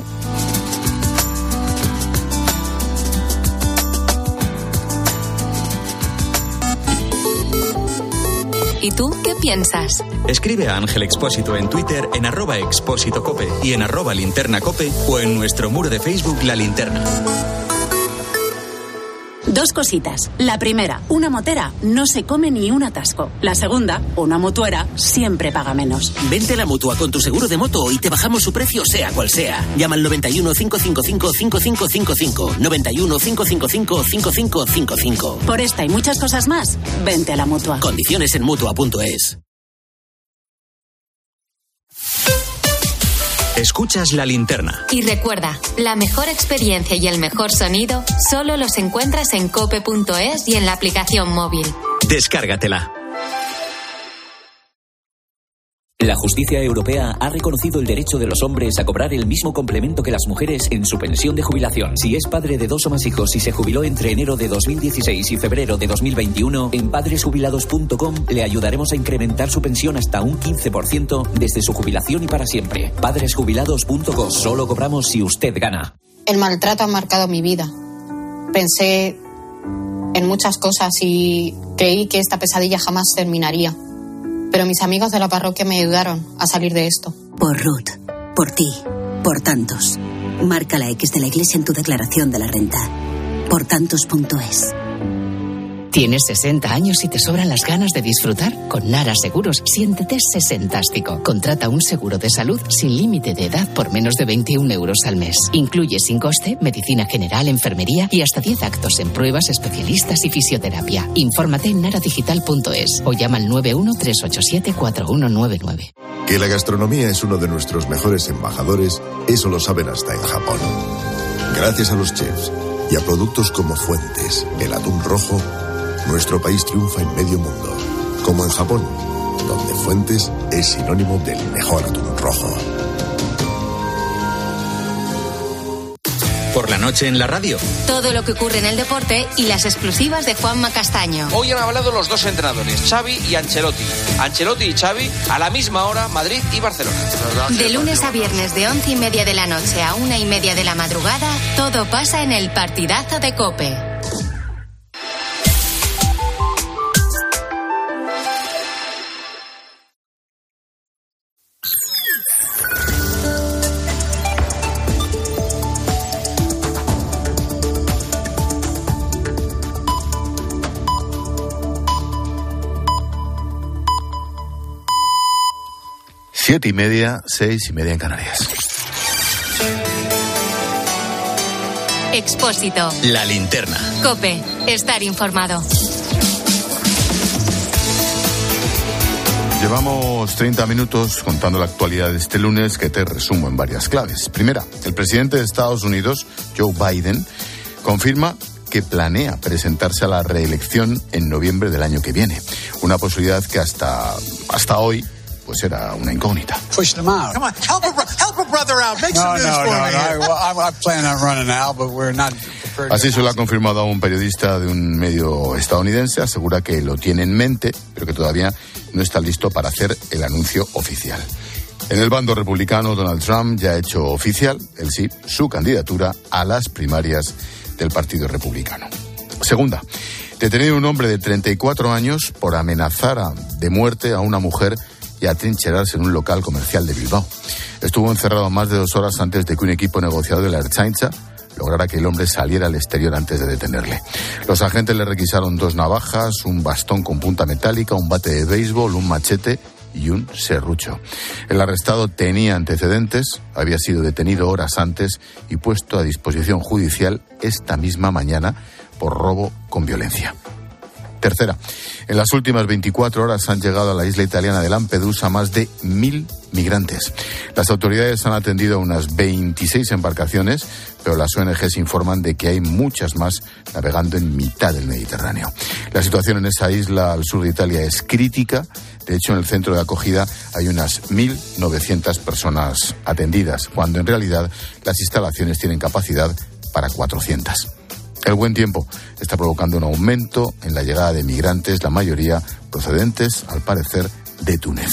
¿Y tú qué piensas? Escribe a Ángel Expósito en Twitter en @expósitocope y en @linternacope o en nuestro muro de Facebook La Linterna. Dos cositas. La primera, una motera no se come ni un atasco. La segunda, una mutuera siempre paga menos. Vente a la Mutua con tu seguro de moto y te bajamos su precio sea cual sea. Llama al 91 555 5555. 91 555 5555. Por esta y muchas cosas más, vente a la Mutua. Condiciones en Mutua.es. Escuchas La Linterna. Y recuerda, la mejor experiencia y el mejor sonido solo los encuentras en cope.es y en la aplicación móvil. Descárgatela. La justicia europea ha reconocido el derecho de los hombres a cobrar el mismo complemento que las mujeres en su pensión de jubilación. Si es padre de 2 o más hijos y se jubiló entre enero de 2016 y febrero de 2021, en padresjubilados.com le ayudaremos a incrementar su pensión hasta un 15% desde su jubilación y para siempre. Padresjubilados.com. Solo cobramos si usted gana. El maltrato ha marcado mi vida. Pensé en muchas cosas y creí que esta pesadilla jamás terminaría. Pero mis amigos de la parroquia me ayudaron a salir de esto. Por Ruth, por ti, por tantos. Marca la X de la Iglesia en tu declaración de la renta. Portantos.es. ¿Tienes 60 años y te sobran las ganas de disfrutar? Con Nara Seguros, siéntete sesentástico. Contrata un seguro de salud sin límite de edad por menos de 21 euros al mes. Incluye sin coste medicina general, enfermería y hasta 10 actos en pruebas, especialistas y fisioterapia. Infórmate en naradigital.es o llama al 91-387-4199. Que la gastronomía es uno de nuestros mejores embajadores, eso lo saben hasta en Japón. Gracias a los chefs y a productos como Fuentes, el atún rojo, nuestro país triunfa en medio mundo, como en Japón, donde Fuentes es sinónimo del mejor atún rojo. Por la noche en la radio. Todo lo que ocurre en el deporte y las exclusivas de Juanma Castaño. Hoy han hablado los dos entrenadores, Xavi y Ancelotti. Ancelotti y Xavi a la misma hora, Madrid y Barcelona. De lunes a viernes de 11:30 de la noche a 1:30 de la madrugada, todo pasa en el partidazo de COPE. Siete y media, 6:30 en Canarias. Expósito. La linterna. COPE. Estar informado. Llevamos 30 minutos contando la actualidad de este lunes, que te resumo en varias claves. Primera, el presidente de Estados Unidos, Joe Biden, confirma que planea presentarse a la reelección en noviembre del año que viene. Una posibilidad que hasta hoy pues era una incógnita. Push them out. Come on, help a brother out. Make some news for me. I plan on running out, but we're not prepared. Así se lo ha confirmado un periodista de un medio estadounidense. Asegura que lo tiene en mente, pero que todavía no está listo para hacer el anuncio oficial. En el bando republicano, Donald Trump ya ha hecho oficial, él sí, su candidatura a las primarias del Partido Republicano. Segunda, detenido un hombre de 34 años por amenazar de muerte a una mujer y atrincherarse en un local comercial de Bilbao. Estuvo encerrado más de 2 horas antes de que un equipo negociador de la Ertzaintza lograra que el hombre saliera al exterior antes de detenerle. Los agentes le requisaron 2 navajas, un bastón con punta metálica, un bate de béisbol, un machete y un serrucho. El arrestado tenía antecedentes, había sido detenido horas antes y puesto a disposición judicial esta misma mañana por robo con violencia. Tercera, en las últimas 24 horas han llegado a la isla italiana de Lampedusa más de 1.000 migrantes. Las autoridades han atendido a unas 26 embarcaciones, pero las ONGs informan de que hay muchas más navegando en mitad del Mediterráneo. La situación en esa isla al sur de Italia es crítica. De hecho, en el centro de acogida hay unas 1.900 personas atendidas, cuando en realidad las instalaciones tienen capacidad para 400. El buen tiempo está provocando un aumento en la llegada de migrantes, la mayoría procedentes, al parecer, de Túnez.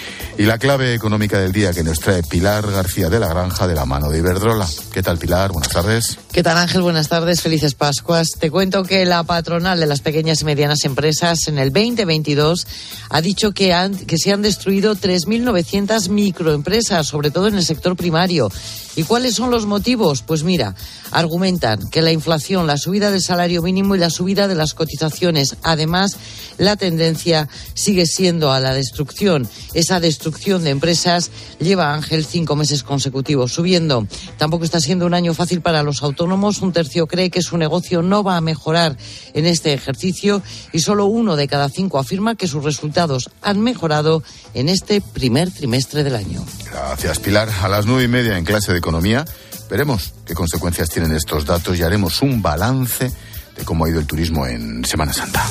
Y la clave económica del día que nos trae Pilar García de la Granja, de la mano de Iberdrola. ¿Qué tal, Pilar? Buenas tardes. ¿Qué tal, Ángel? Buenas tardes, felices Pascuas. Te cuento que la patronal de las pequeñas y medianas empresas en el 2022 ha dicho que se han destruido 3.900 microempresas, sobre todo en el sector primario. ¿Y cuáles son los motivos? Pues mira, argumentan que la inflación, la subida del salario mínimo y la subida de las cotizaciones. Además, la tendencia sigue siendo a la destrucción. Esa destrucción de empresas lleva, Ángel, 5 meses consecutivos subiendo. Tampoco está siendo un año fácil para los autónomos. 1/3 cree que su negocio no va a mejorar en este ejercicio y solo 1 de cada 5 afirma que sus resultados han mejorado en este primer trimestre del año. Gracias, Pilar. A las 9:30 en clase de Economía veremos qué consecuencias tienen estos datos y haremos un balance de cómo ha ido el turismo en Semana Santa.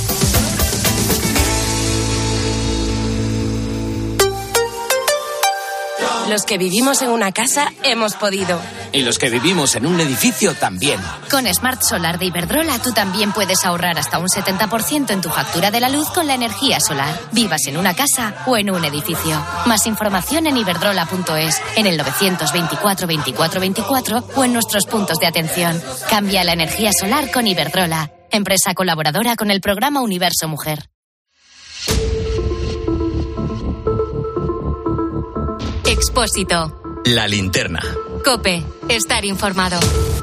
Los que vivimos en una casa hemos podido. Y los que vivimos en un edificio también. Con Smart Solar de Iberdrola tú también puedes ahorrar hasta un 70% en tu factura de la luz con la energía solar. Vivas en una casa o en un edificio. Más información en iberdrola.es, en el 924 24 24 o en nuestros puntos de atención. Cambia la energía solar con Iberdrola, empresa colaboradora con el programa Universo Mujer. Expósito. La linterna. COPE. Estar informado.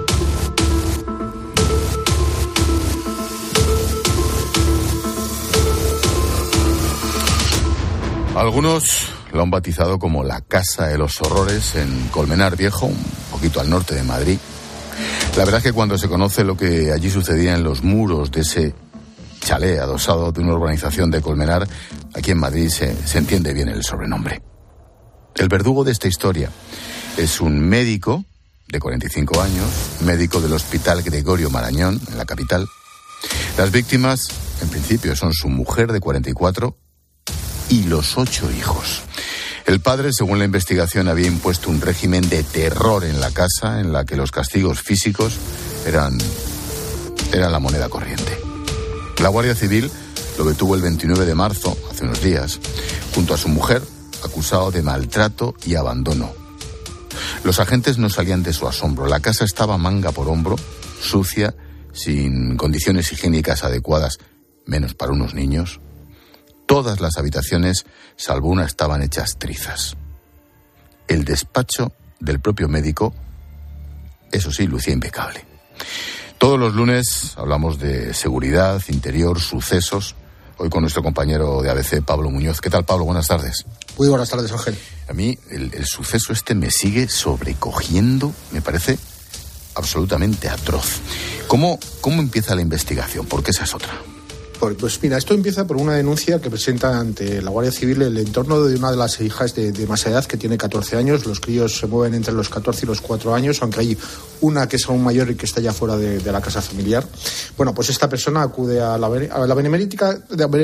Algunos lo han bautizado como la Casa de los Horrores en Colmenar Viejo, un poquito al norte de Madrid. La verdad es que cuando se conoce lo que allí sucedía en los muros de ese chalet adosado de una urbanización de Colmenar, aquí en Madrid se entiende bien el sobrenombre. El verdugo de esta historia es un médico de 45 años, médico del Hospital Gregorio Marañón, en la capital. Las víctimas, en principio, son su mujer de 44 y los 8 hijos. El padre, según la investigación, había impuesto un régimen de terror en la casa en la que los castigos físicos eran la moneda corriente. La Guardia Civil lo detuvo el 29 de marzo, hace unos días, junto a su mujer, acusado de maltrato y abandono. Los agentes no salían de su asombro. La casa estaba manga por hombro, sucia, sin condiciones higiénicas adecuadas, menos para unos niños. Todas las habitaciones, salvo una, estaban hechas trizas. El despacho del propio médico, eso sí, lucía impecable. Todos los lunes hablamos de seguridad, interior, sucesos. Hoy con nuestro compañero de ABC, Pablo Muñoz. ¿Qué tal, Pablo? Buenas tardes. Muy buenas tardes, Ángel. A mí el suceso este me sigue sobrecogiendo, me parece absolutamente atroz. ¿Cómo empieza la investigación? Porque esa es otra. Pues mira, esto empieza por una denuncia que presenta ante la Guardia Civil el entorno de una de las hijas de más edad, que tiene 14 años. Los críos se mueven entre los 14 y los 4 años, aunque hay una que es aún mayor y que está ya fuera de la casa familiar. Bueno, pues esta persona acude a la Benemérita,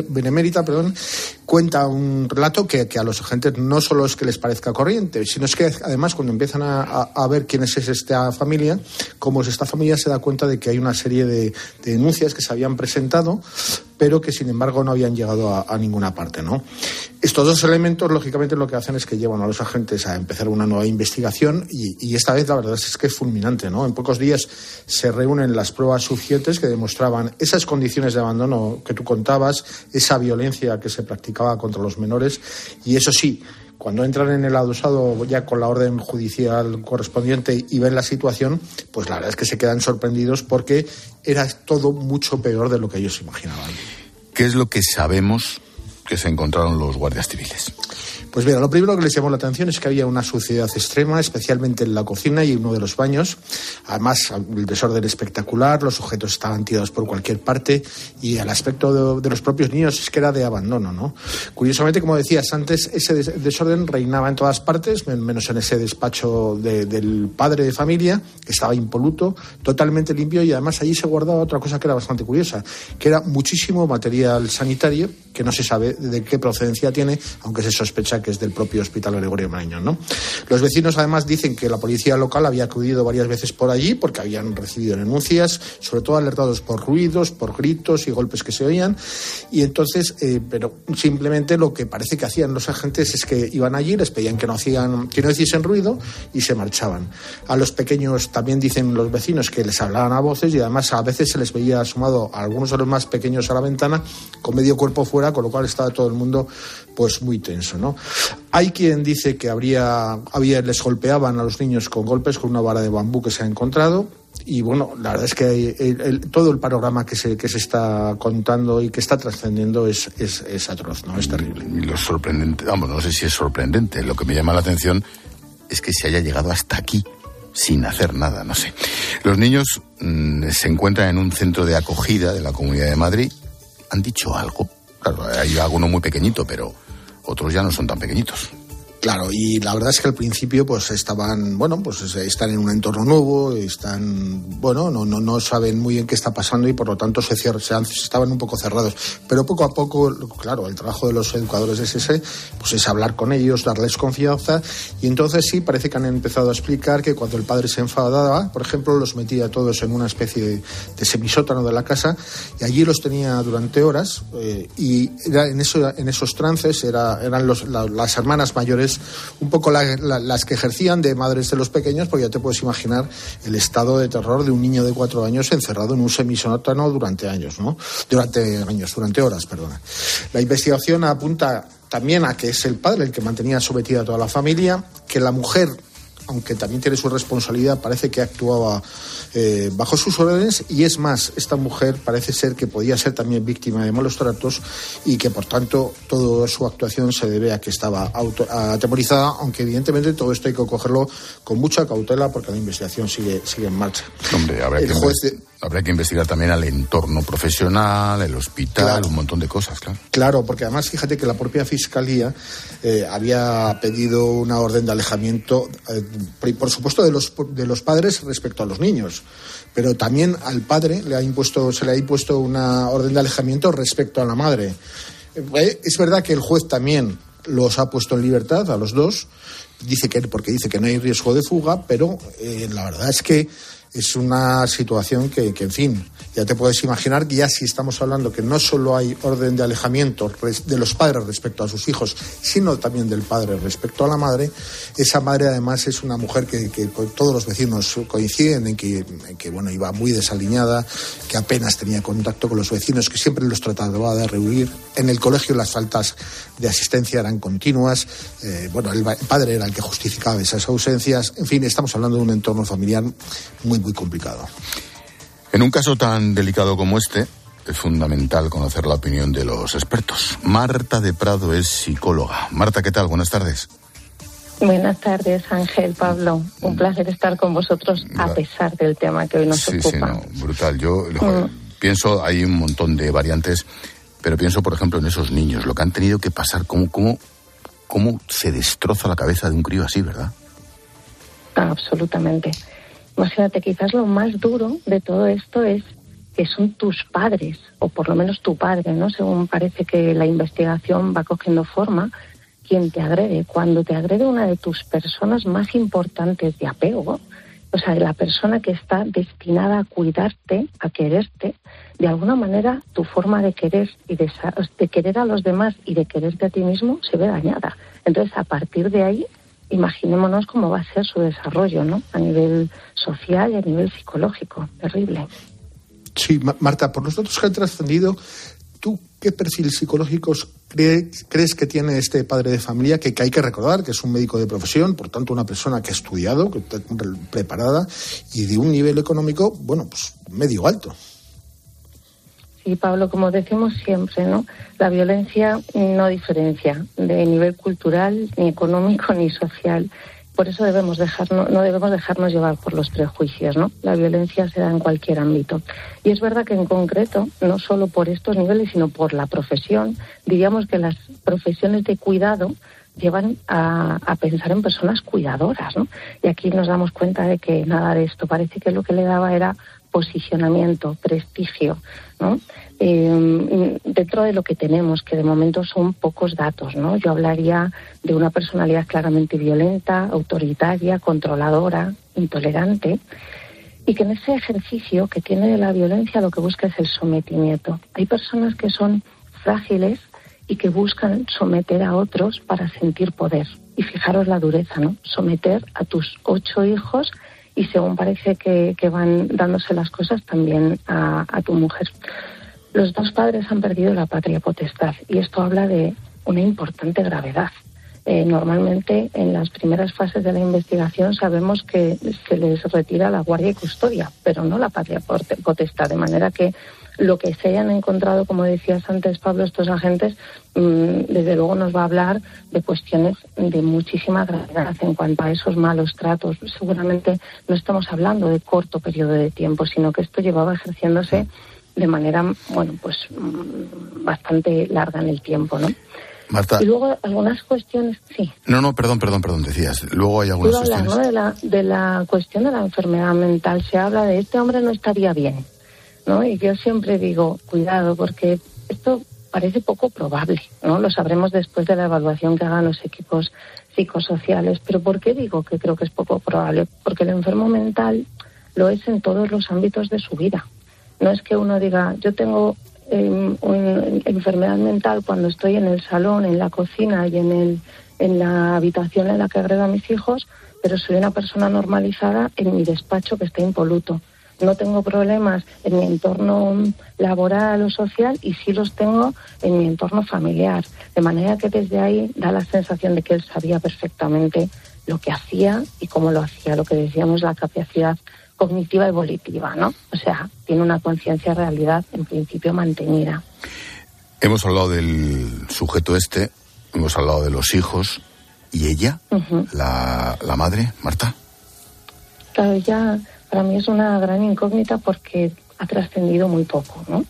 cuenta un relato que a los agentes no solo es que les parezca corriente, sino es que además cuando empiezan a ver quién es esta familia, cómo es esta familia, se da cuenta de que hay una serie de denuncias que se habían presentado, pero que sin embargo no habían llegado a ninguna parte, ¿no? Estos dos elementos, lógicamente, lo que hacen es que llevan a los agentes a empezar una nueva investigación y esta vez la verdad es que es fulminante, ¿no? En pocos días se reúnen las pruebas suficientes que demostraban esas condiciones de abandono que tú contabas, esa violencia que se practicaba contra los menores, y eso sí, cuando entran en el adosado ya con la orden judicial correspondiente y ven la situación, pues la verdad es que se quedan sorprendidos porque era todo mucho peor de lo que ellos imaginaban. ¿Qué es lo que sabemos que se encontraron los guardias civiles? Pues mira, lo primero que les llamó la atención es que había una suciedad extrema, especialmente en la cocina y en uno de los baños. Además, el desorden espectacular, los objetos estaban tirados por cualquier parte y el aspecto de los propios niños es que era de abandono, ¿no? Curiosamente, como decías antes, ese desorden reinaba en todas partes, menos en ese despacho del padre de familia, que estaba impoluto, totalmente limpio, y además allí se guardaba otra cosa que era bastante curiosa, que era muchísimo material sanitario que no se sabe de qué procedencia tiene, aunque se sospecha que es del propio Hospital Gregorio Marañón, ¿no? Los vecinos además dicen que la policía local había acudido varias veces por allí porque habían recibido denuncias, sobre todo alertados por ruidos, por gritos y golpes que se oían, y entonces, pero simplemente lo que parece que hacían los agentes es que iban allí, les pedían que no hiciesen ruido y se marchaban. A los pequeños también dicen los vecinos que les hablaban a voces y además a veces se les veía asomado a algunos de los más pequeños a la ventana con medio cuerpo fuera, con lo cual estaba todo el mundo pues muy tenso, ¿no? Hay quien dice que les golpeaban a los niños con golpes con una vara de bambú que se ha encontrado. Y bueno, la verdad es que todo el panorama que se está contando y que está trascendiendo es atroz, ¿no? Es terrible. Y lo sorprendente, no sé si es sorprendente, lo que me llama la atención es que se haya llegado hasta aquí sin hacer nada, no sé. Los niños se encuentran en un centro de acogida de la Comunidad de Madrid. ¿Han dicho algo? Claro, hay alguno muy pequeñito, pero otros ya no son tan pequeñitos. Claro, y la verdad es que al principio pues están en un entorno nuevo, no saben muy bien qué está pasando y por lo tanto estaban un poco cerrados. Pero poco a poco, claro, el trabajo de los educadores es ese, pues es hablar con ellos, darles confianza, y entonces sí, parece que han empezado a explicar que cuando el padre se enfadaba, por ejemplo, los metía a todos en una especie de semisótano de la casa y allí los tenía durante horas, y era en esos trances eran las hermanas mayores un poco las que ejercían de madres de los pequeños, porque ya te puedes imaginar el estado de terror de un niño de 4 años encerrado en un semisótano durante horas. La investigación apunta también a que es el padre el que mantenía sometida a toda la familia, que la mujer, aunque también tiene su responsabilidad, parece que actuaba bajo sus órdenes, y es más, esta mujer parece ser que podía ser también víctima de malos tratos y que por tanto toda su actuación se debe a que estaba atemorizada, aunque evidentemente todo esto hay que cogerlo con mucha cautela porque la investigación sigue en marcha. Hombre, habrá que investigar también al entorno profesional, el hospital, claro, un montón de cosas, claro. Claro, porque además fíjate que la propia Fiscalía había pedido una orden de alejamiento, por supuesto de los padres respecto a los niños, pero también al padre se le ha impuesto una orden de alejamiento respecto a la madre. Es verdad que el juez también los ha puesto en libertad a los dos, porque dice que no hay riesgo de fuga, pero la verdad es que es una situación que, en fin, ya te puedes imaginar que ya si estamos hablando que no solo hay orden de alejamiento de los padres respecto a sus hijos, sino también del padre respecto a la madre. Esa madre además es una mujer que todos los vecinos coinciden en que bueno, iba muy desaliñada, que apenas tenía contacto con los vecinos, que siempre los trataba de rehuir. En el colegio las faltas de asistencia eran continuas. Bueno, el padre era el que justificaba esas ausencias. En fin, estamos hablando de un entorno familiar muy complicado. En un caso tan delicado como este, es fundamental conocer la opinión de los expertos. Marta de Prado es psicóloga. Marta, ¿qué tal? Buenas tardes. Buenas tardes, Ángel, Pablo. Un placer estar con vosotros a pesar del tema que hoy nos ocupa. Sí, no, brutal. Yo pienso, hay un montón de variantes, pero pienso, por ejemplo, en esos niños, lo que han tenido que pasar, cómo se destroza la cabeza de un crío así, ¿verdad? Absolutamente. Imagínate, quizás lo más duro de todo esto es que son tus padres, o por lo menos tu padre, ¿no? Según parece que la investigación va cogiendo forma, quien te agrede. Cuando te agrede una de tus personas más importantes de apego, o sea, la persona que está destinada a cuidarte, a quererte, de alguna manera tu forma de querer y de querer a los demás y de quererte a ti mismo se ve dañada. Entonces, a partir de ahí, imaginémonos cómo va a ser su desarrollo, ¿no? A nivel social y a nivel psicológico. Terrible. Sí, Marta, por los datos que han trascendido, ¿tú qué perfil psicológico crees que tiene este padre de familia? Que hay que recordar que es un médico de profesión, por tanto una persona que ha estudiado, que está preparada y de un nivel económico, bueno, pues medio alto. Sí, Pablo, como decimos siempre, ¿no? La violencia no diferencia de nivel cultural, ni económico, ni social. Por eso no debemos dejarnos llevar por los prejuicios, ¿no? La violencia se da en cualquier ámbito. Y es verdad que en concreto, no solo por estos niveles, sino por la profesión, diríamos que las profesiones de cuidado llevan a pensar en personas cuidadoras, ¿no? Y aquí nos damos cuenta de que nada de esto, parece que lo que le daba era posicionamiento, prestigio, ¿no? Dentro de lo que tenemos, que de momento son pocos datos, ¿no? Yo hablaría de una personalidad claramente violenta, autoritaria, controladora, intolerante, y que en ese ejercicio que tiene de la violencia lo que busca es el sometimiento. Hay personas que son frágiles y que buscan someter a otros para sentir poder. Y fijaros la dureza, ¿no? Someter a tus 8 hijos y según parece que van dándose las cosas también a tu mujer. Los 2 padres han perdido la patria potestad y esto habla de una importante gravedad. Normalmente en las primeras fases de la investigación sabemos que se les retira la guardia y custodia, pero no la patria potestad, de manera que lo que se hayan encontrado, como decías antes, Pablo, estos agentes, desde luego nos va a hablar de cuestiones de muchísima gravedad en cuanto a esos malos tratos. Seguramente no estamos hablando de corto periodo de tiempo, sino que esto llevaba ejerciéndose de manera, bueno, pues bastante larga en el tiempo, ¿no? Marta. Y luego algunas cuestiones, sí. No, perdón, decías. Luego hay algunas cuestiones. ¿No? De la cuestión de la enfermedad mental. Se habla de este hombre no estaría bien, ¿no? Y yo siempre digo, cuidado, porque esto parece poco probable, ¿no? Lo sabremos después de la evaluación que hagan los equipos psicosociales. Pero ¿por qué digo que creo que es poco probable? Porque el enfermo mental lo es en todos los ámbitos de su vida. No es que uno diga, yo tengo una enfermedad mental cuando estoy en el salón, en la cocina y en la habitación en la que agredo a mis hijos, pero soy una persona normalizada en mi despacho que está impoluto. No tengo problemas en mi entorno laboral o social y sí los tengo en mi entorno familiar. De manera que desde ahí da la sensación de que él sabía perfectamente lo que hacía y cómo lo hacía, lo que decíamos la capacidad cognitiva y volitiva, ¿no? O sea, tiene una conciencia de realidad en principio mantenida. Hemos hablado del sujeto hemos hablado de los hijos y ella, la madre, Marta. Claro, ella para mí es una gran incógnita porque ha trascendido muy poco, ¿no?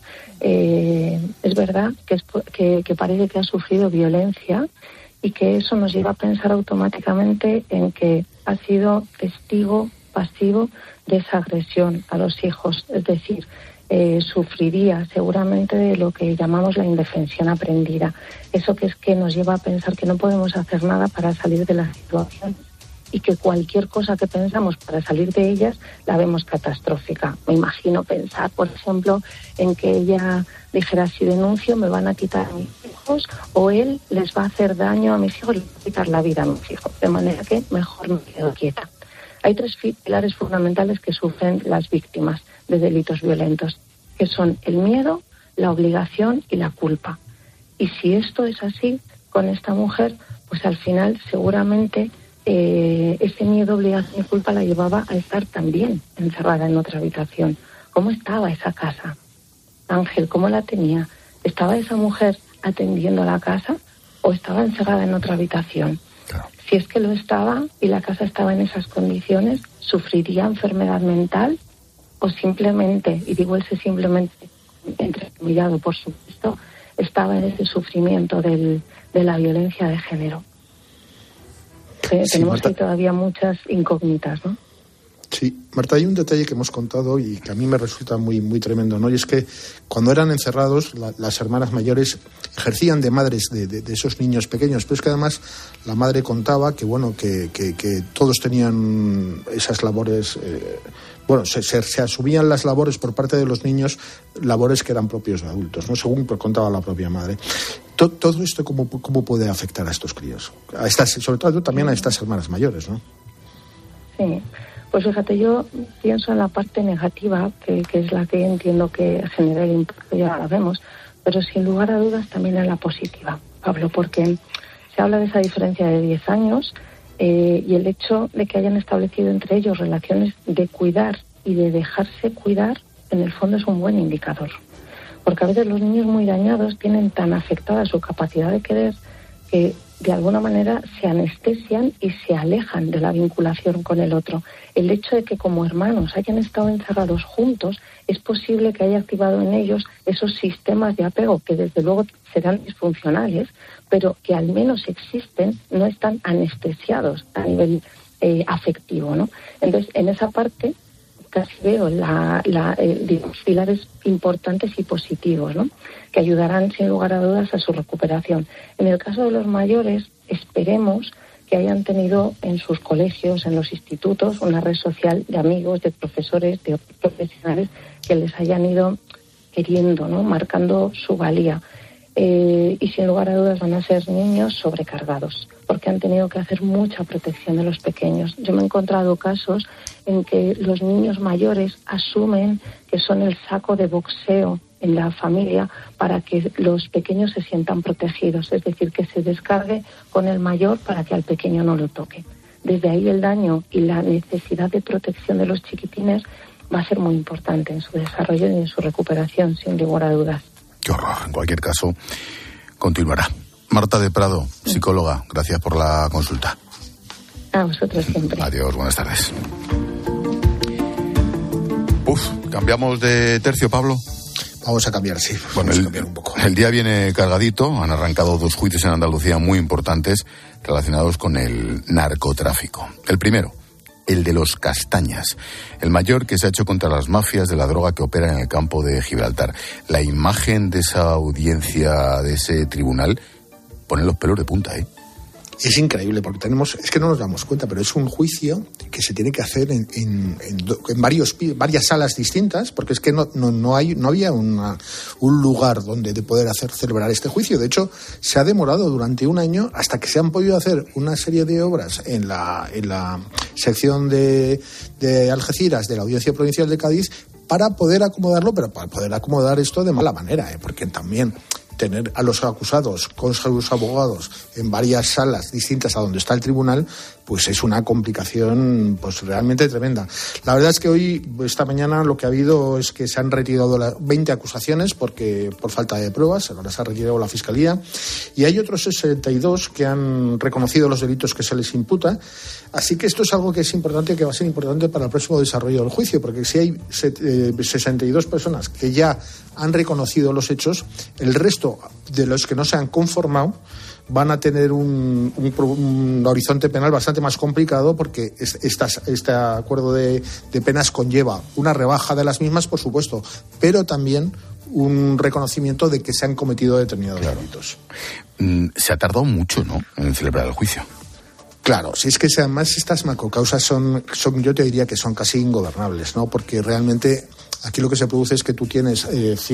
Es verdad que parece que ha sufrido violencia y que eso nos lleva a pensar automáticamente en que ha sido testigo pasivo de esa agresión a los hijos. Es decir, sufriría seguramente de lo que llamamos la indefensión aprendida. Eso que es que nos lleva a pensar que no podemos hacer nada para salir de la situación y que cualquier cosa que pensamos para salir de ellas la vemos catastrófica. Me imagino pensar, por ejemplo, en que ella dijera, si denuncio me van a quitar a mis hijos, o él les va a hacer daño a mis hijos, les va a quitar la vida a mis hijos, de manera que mejor me quedo quieta. Hay 3 pilares fundamentales que sufren las víctimas de delitos violentos, que son el miedo, la obligación y la culpa. Y si esto es así con esta mujer, pues al final seguramente ese miedo, obligación y culpa la llevaba a estar también encerrada en otra habitación. ¿Cómo estaba esa casa? Ángel, ¿cómo la tenía? ¿Estaba esa mujer atendiendo la casa o estaba encerrada en otra habitación? Claro. Si es que lo estaba y la casa estaba en esas condiciones, ¿sufriría enfermedad mental? O simplemente, y digo ese simplemente entrecomillado, por supuesto, estaba en ese sufrimiento de la violencia de género. Tenemos Marta, ahí todavía muchas incógnitas, ¿no? Sí, Marta, hay un detalle que hemos contado y que a mí me resulta muy, muy tremendo, ¿no? Y es que cuando eran encerrados, las hermanas mayores ejercían de madres de esos niños pequeños, pero es que además la madre contaba que, bueno, que todos tenían esas labores... se asumían las labores por parte de los niños, labores que eran propios de adultos, ¿no? Según contaba la propia madre. Todo esto, ¿cómo puede afectar a estos críos? Sobre todo también a estas hermanas mayores, ¿no? Sí, pues fíjate, yo pienso en la parte negativa, que es la que entiendo que genera el impacto, ya la vemos, pero sin lugar a dudas también en la positiva, Pablo, porque se habla de esa diferencia de 10 años, y el hecho de que hayan establecido entre ellos relaciones de cuidar y de dejarse cuidar, en el fondo es un buen indicador. Porque a veces los niños muy dañados tienen tan afectada su capacidad de querer que de alguna manera se anestesian y se alejan de la vinculación con el otro. El hecho de que como hermanos hayan estado encerrados juntos, es posible que haya activado en ellos esos sistemas de apego que desde luego serán disfuncionales, pero que al menos existen, no están anestesiados a nivel afectivo, ¿no? Entonces, en esa parte casi veo digamos, pilares importantes y positivos, ¿no? Que ayudarán sin lugar a dudas a su recuperación. En el caso de los mayores, esperemos que hayan tenido en sus colegios, en los institutos, una red social de amigos, de profesores, de otros profesionales que les hayan ido queriendo, ¿no? Marcando su valía. Y sin lugar a dudas van a ser niños sobrecargados, porque han tenido que hacer mucha protección de los pequeños. Yo me he encontrado casos en que los niños mayores asumen que son el saco de boxeo en la familia para que los pequeños se sientan protegidos, es decir, que se descargue con el mayor para que al pequeño no lo toque. Desde ahí el daño y la necesidad de protección de los chiquitines va a ser muy importante en su desarrollo y en su recuperación, sin lugar a dudas. Qué horror. En cualquier caso, continuará. Marta de Prado, psicóloga, gracias por la consulta. A vosotros siempre. Adiós, buenas tardes. ¿Cambiamos de tercio, Pablo? Vamos a cambiar, sí. Bueno, cambiar un poco. El día viene cargadito. Han arrancado 2 juicios en Andalucía muy importantes relacionados con el narcotráfico. El primero, el de los Castañas, el mayor que se ha hecho contra las mafias de la droga que operan en el campo de Gibraltar. La imagen de esa audiencia, de ese tribunal, pone los pelos de punta, ¿eh? Es increíble porque es que no nos damos cuenta, pero es un juicio que se tiene que hacer en varias salas distintas, porque es que no había un lugar donde de poder celebrar este juicio. De hecho, se ha demorado durante un año hasta que se han podido hacer una serie de obras en la sección de Algeciras de la Audiencia Provincial de Cádiz para poder acomodarlo, pero para poder acomodar esto de mala manera, porque también tener a los acusados con sus abogados en varias salas distintas a donde está el tribunal, pues es una complicación pues realmente tremenda. La verdad es que esta mañana, lo que ha habido es que se han retirado las 20 acusaciones por falta de pruebas, se las ha retirado la Fiscalía, y hay otros 62 que han reconocido los delitos que se les imputa. Así que esto es algo que es importante, que va a ser importante para el próximo desarrollo del juicio, porque si hay 62 personas que ya han reconocido los hechos, el resto de los que no se han conformado, van a tener un horizonte penal bastante más complicado, porque este acuerdo de penas conlleva una rebaja de las mismas, por supuesto, pero también un reconocimiento de que se han cometido determinados delitos. Se ha tardado mucho, ¿no?, en celebrar el juicio. Claro, si es que además estas macrocausas son, yo te diría que son casi ingobernables, ¿no? Porque realmente aquí lo que se produce es que tú tienes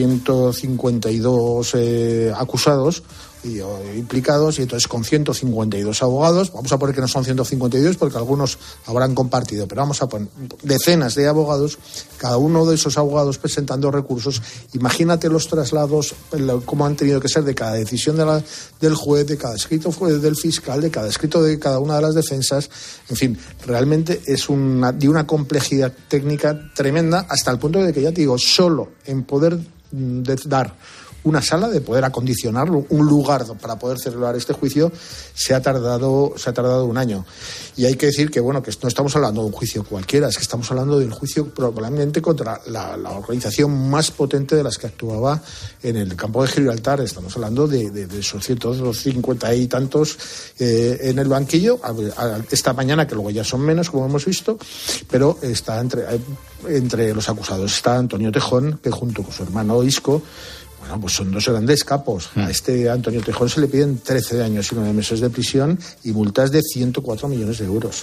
152 acusados implicados, y entonces con 152 abogados, vamos a poner que no son 152 porque algunos habrán compartido, pero vamos a poner decenas de abogados, cada uno de esos abogados presentando recursos. Imagínate los traslados, cómo han tenido que ser de cada decisión del juez, de cada escrito del fiscal, de cada escrito de cada una de las defensas. En fin, realmente es de una complejidad técnica tremenda, hasta el punto de que, ya te digo, solo en poder dar una sala, de poder acondicionarlo, un lugar para poder celebrar este juicio, se ha tardado un año. Y hay que decir que, bueno, que no estamos hablando de un juicio cualquiera, es que estamos hablando del juicio probablemente contra la organización más potente de las que actuaba en el campo de Gibraltar. Estamos hablando de esos 150 y tantos en el banquillo, esta mañana, que luego ya son menos, como hemos visto, pero está entre los acusados está Antonio Tejón, que junto con su hermano Isco, bueno, pues son dos grandes capos. A este Antonio Tejón se le piden 13 años y 9 meses de prisión y multas de 104 millones de euros.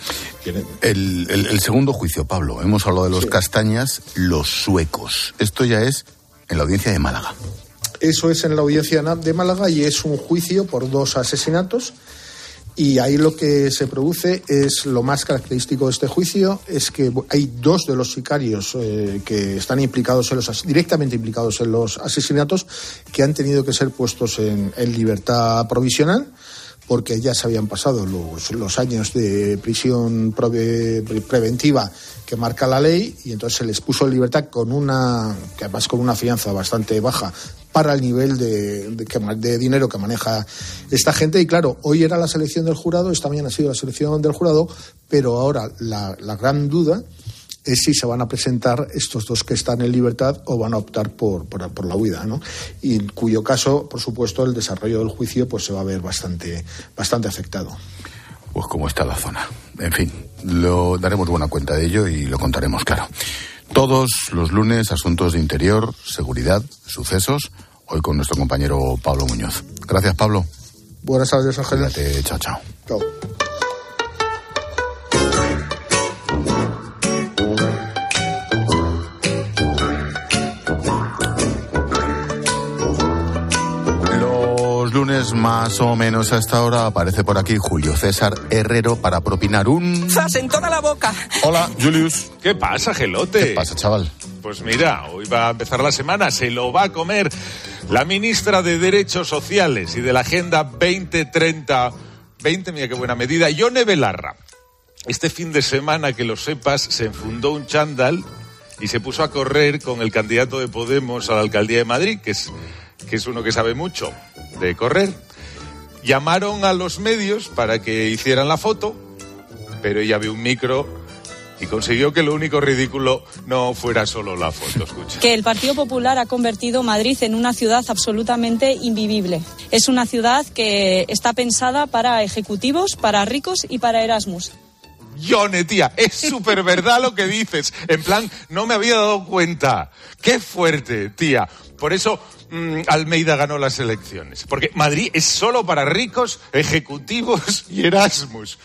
El segundo juicio, Pablo, hemos hablado de los Castañas, los suecos. Esto ya es en la audiencia de Málaga. Eso es en la audiencia de Málaga, y es un juicio por 2 asesinatos. Y ahí lo que se produce es, lo más característico de este juicio, es que hay 2 de los sicarios que están directamente implicados en los asesinatos, que han tenido que ser puestos en libertad provisional, porque ya se habían pasado los años de prisión preventiva que marca la ley, y entonces se les puso en libertad con una fianza bastante baja para el nivel de dinero que maneja esta gente. Y claro, hoy era la selección del jurado, esta mañana ha sido la selección del jurado, pero ahora la gran duda es si se van a presentar estos 2 que están en libertad o van a optar por la huida, ¿no? Y en cuyo caso, por supuesto, el desarrollo del juicio pues se va a ver bastante afectado. Pues como está la zona. En fin, daremos buena cuenta de ello y lo contaremos, claro. Todos los lunes, asuntos de interior, seguridad, sucesos. Hoy con nuestro compañero Pablo Muñoz. Gracias, Pablo. Buenas tardes, Ángel. Cuídate, chao, chao. Chao. Lunes más o menos a esta hora aparece por aquí Julio César Herrero para propinar un... ¡Zas en toda la boca! Hola, Julius. ¿Qué pasa, Gelote? ¿Qué pasa, chaval? Pues mira, hoy va a empezar la semana, se lo va a comer la ministra de Derechos Sociales y de la Agenda 2030, mira qué buena medida, Yone Belarra. Este fin de semana, que lo sepas, se enfundó un chándal y se puso a correr con el candidato de Podemos a la alcaldía de Madrid, que es uno que sabe mucho de correr. Llamaron a los medios para que hicieran la foto, pero ella vio un micro y consiguió que lo único ridículo no fuera solo la foto. Escucha. Que el Partido Popular ha convertido Madrid en una ciudad absolutamente invivible. Es una ciudad que está pensada para ejecutivos, para ricos y para Erasmus. Yone, tía, es súper verdad lo que dices. En plan, no me había dado cuenta. Qué fuerte, tía. Por eso Almeida ganó las elecciones. Porque Madrid es solo para ricos, ejecutivos y Erasmus.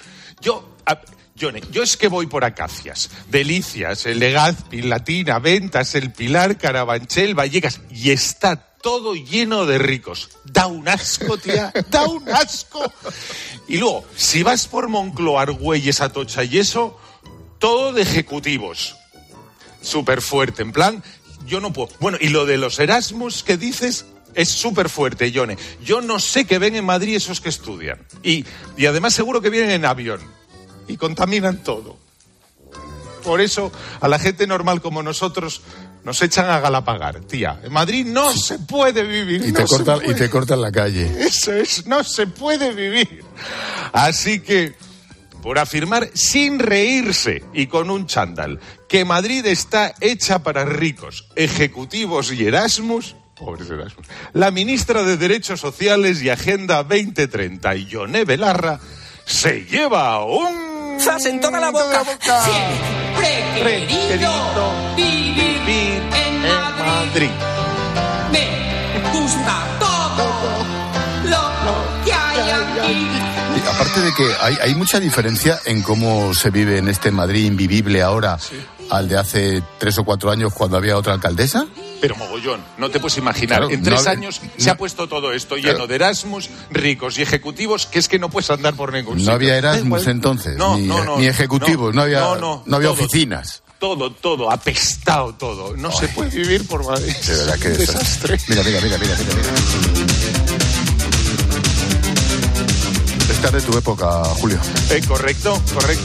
Yone, yo es que voy por Acacias, Delicias, el Legazpi, Latina, Ventas, El Pilar, Carabanchel, Vallecas, y está todo lleno de ricos. Da un asco, tía, da un asco. Y luego, si vas por Moncloa, Argüelles, Atocha y eso, todo de ejecutivos. Súper fuerte, en plan, yo no puedo. Bueno, y lo de los Erasmus que dices es súper fuerte, Yone. Yo no sé qué ven en Madrid esos que estudian. Y además seguro que vienen en avión. Y contaminan todo. Por eso, a la gente normal como nosotros nos echan a Galapagar, tía. En Madrid no se puede vivir. Y te cortan la calle. Eso es, no se puede vivir. Así que, por afirmar sin reírse y con un chándal que Madrid está hecha para ricos, ejecutivos y Erasmus, Pobres Erasmus. La ministra de Derechos Sociales y Agenda 2030, Yone Belarra, se lleva un... ¡Zas en toda la boca! Siempre querido vivir en Madrid. Me gusta todo lo que hay aquí. Y aparte de que hay mucha diferencia en cómo se vive en este Madrid invivible ahora al de hace 3 o 4 años cuando había otra alcaldesa. Pero mogollón, no te puedes imaginar. Claro, en 3 años se ha puesto todo esto lleno de Erasmus, ricos y ejecutivos, que es que no puedes andar por ningún sitio. No había Erasmus entonces, ni ejecutivos, no había oficinas. Todo, apestado todo. No se puede vivir por Madrid. De verdad que es desastre. Mira. Esta es de tu época, Julio. Correcto.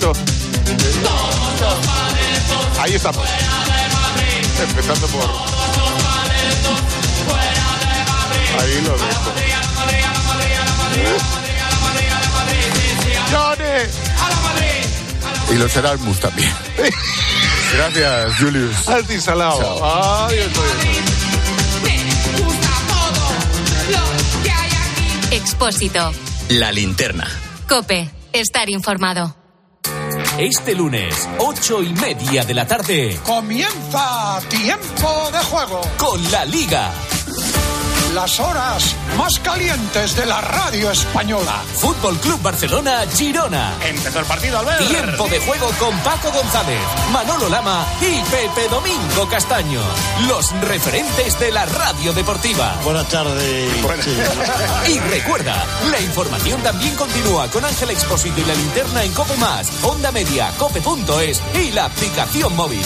Ahí estamos. Empezando por... Ahí lo dejo. ¡Johnny! Y los Erasmus también. Gracias, Julius. Alti Salao. Adiós. Expósito. La linterna. COPE. Estar informado. Este lunes, 8:30 de la tarde. Comienza Tiempo de Juego. Con la Liga. Las horas más calientes de la radio española. Fútbol Club Barcelona, Girona. Empezó el partido, Albert. Tiempo de Juego con Paco González, Manolo Lama y Pepe Domingo Castaño. Los referentes de la radio deportiva. Buenas tardes. Y recuerda, la información también continúa con Ángel Expósito y la linterna en COPE+, Onda Media, cope.es y la aplicación móvil.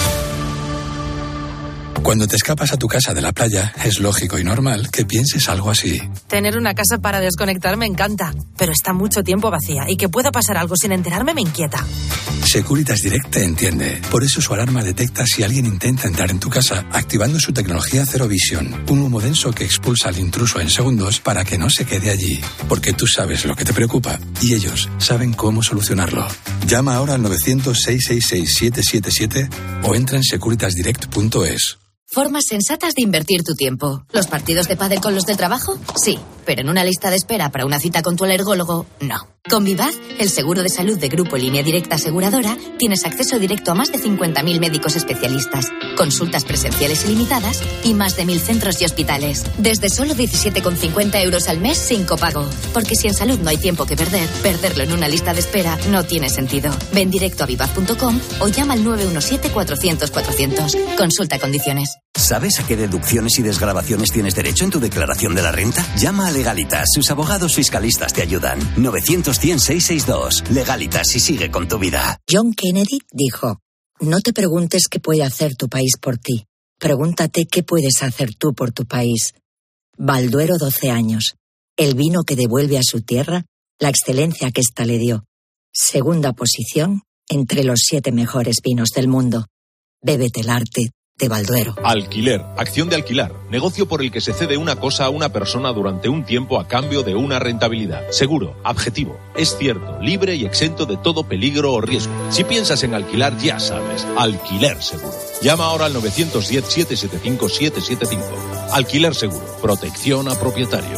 Cuando te escapas a tu casa de la playa, es lógico y normal que pienses algo así. Tener una casa para desconectar me encanta, pero está mucho tiempo vacía y que pueda pasar algo sin enterarme me inquieta. Securitas Direct te entiende. Por eso su alarma detecta si alguien intenta entrar en tu casa, activando su tecnología Zero Vision, un humo denso que expulsa al intruso en segundos para que no se quede allí. Porque tú sabes lo que te preocupa y ellos saben cómo solucionarlo. Llama ahora al 900-666-777 o entra en securitasdirect.es. Formas sensatas de invertir tu tiempo. ¿Los partidos de pádel con los del trabajo? Sí, pero en una lista de espera para una cita con tu alergólogo, no. Con Vivaz, el seguro de salud de Grupo Línea Directa Aseguradora, tienes acceso directo a más de 50.000 médicos especialistas, consultas presenciales ilimitadas y más de 1.000 centros y hospitales. Desde solo 17,50 euros al mes sin copago. Porque si en salud no hay tiempo que perder, perderlo en una lista de espera no tiene sentido. Ven directo a vivaz.com o llama al 917-400-400. Consulta condiciones. ¿Sabes a qué deducciones y desgravaciones tienes derecho en tu declaración de la renta? Llama a Legalitas, sus abogados fiscalistas te ayudan. 900-100-662. Legalitas y sigue con tu vida. John Kennedy dijo: no te preguntes qué puede hacer tu país por ti. Pregúntate qué puedes hacer tú por tu país. Balduero 12 años. El vino que devuelve a su tierra la excelencia que ésta le dio. Segunda posición entre los 7 mejores vinos del mundo. Bébete el arte de Balduero. Alquiler, acción de alquilar, negocio por el que se cede una cosa a una persona durante un tiempo a cambio de una rentabilidad. Seguro, objetivo, es cierto, libre y exento de todo peligro o riesgo. Si piensas en alquilar, ya sabes, Alquiler Seguro. Llama ahora al 910-775-775. Alquiler Seguro, protección a propietarios.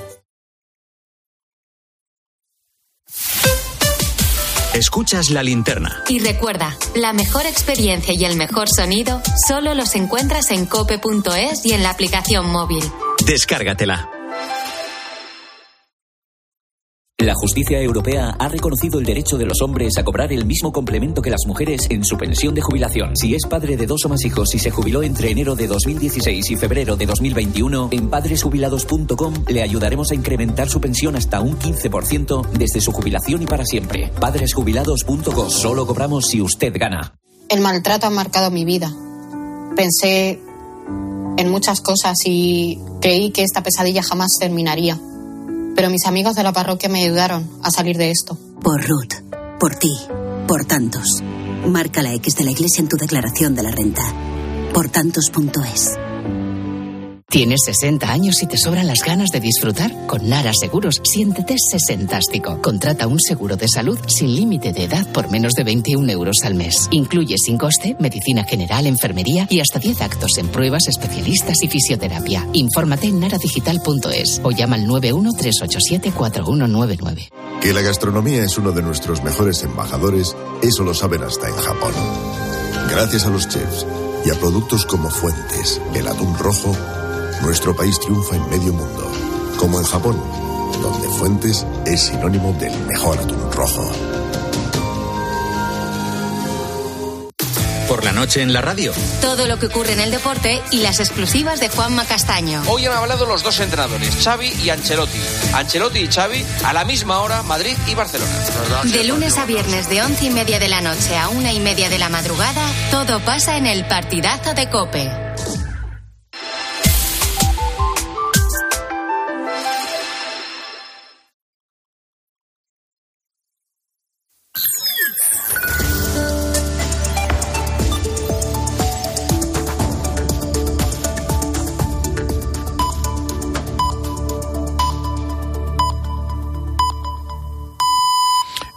Escuchas La Linterna. Y recuerda, la mejor experiencia y el mejor sonido solo los encuentras en cope.es y en la aplicación móvil. Descárgatela. La justicia europea ha reconocido el derecho de los hombres a cobrar el mismo complemento que las mujeres en su pensión de jubilación. Si es padre de 2 o más hijos y se jubiló entre enero de 2016 y febrero de 2021, en padresjubilados.com le ayudaremos a incrementar su pensión hasta un 15% desde su jubilación y para siempre. Padresjubilados.com. Solo cobramos si usted gana. El maltrato ha marcado mi vida. Pensé en muchas cosas y creí que esta pesadilla jamás terminaría. Pero mis amigos de la parroquia me ayudaron a salir de esto. Por Ruth, por ti, por tantos. Marca la X de la Iglesia en tu declaración de la renta. Portantos.es. ¿Tienes 60 años y te sobran las ganas de disfrutar? Con Nara Seguros, siéntete sesentástico. Contrata un seguro de salud sin límite de edad por menos de 21 euros al mes. Incluye sin coste medicina general, enfermería y hasta 10 actos en pruebas, especialistas y fisioterapia. Infórmate en naradigital.es o llama al 91-387-4199. Que la gastronomía es uno de nuestros mejores embajadores, eso lo saben hasta en Japón. Gracias a los chefs y a productos como Fuentes, el atún rojo, nuestro país triunfa en medio mundo, como en Japón, donde Fuentes es sinónimo del mejor atún rojo. Por la noche en la radio. Todo lo que ocurre en el deporte y las exclusivas de Juanma Castaño. Hoy han hablado los dos entrenadores, Xavi y Ancelotti. Ancelotti y Xavi a la misma hora, Madrid y Barcelona. De lunes a viernes de 11:30 de la noche a 1:30 de la madrugada, todo pasa en el partidazo de COPE.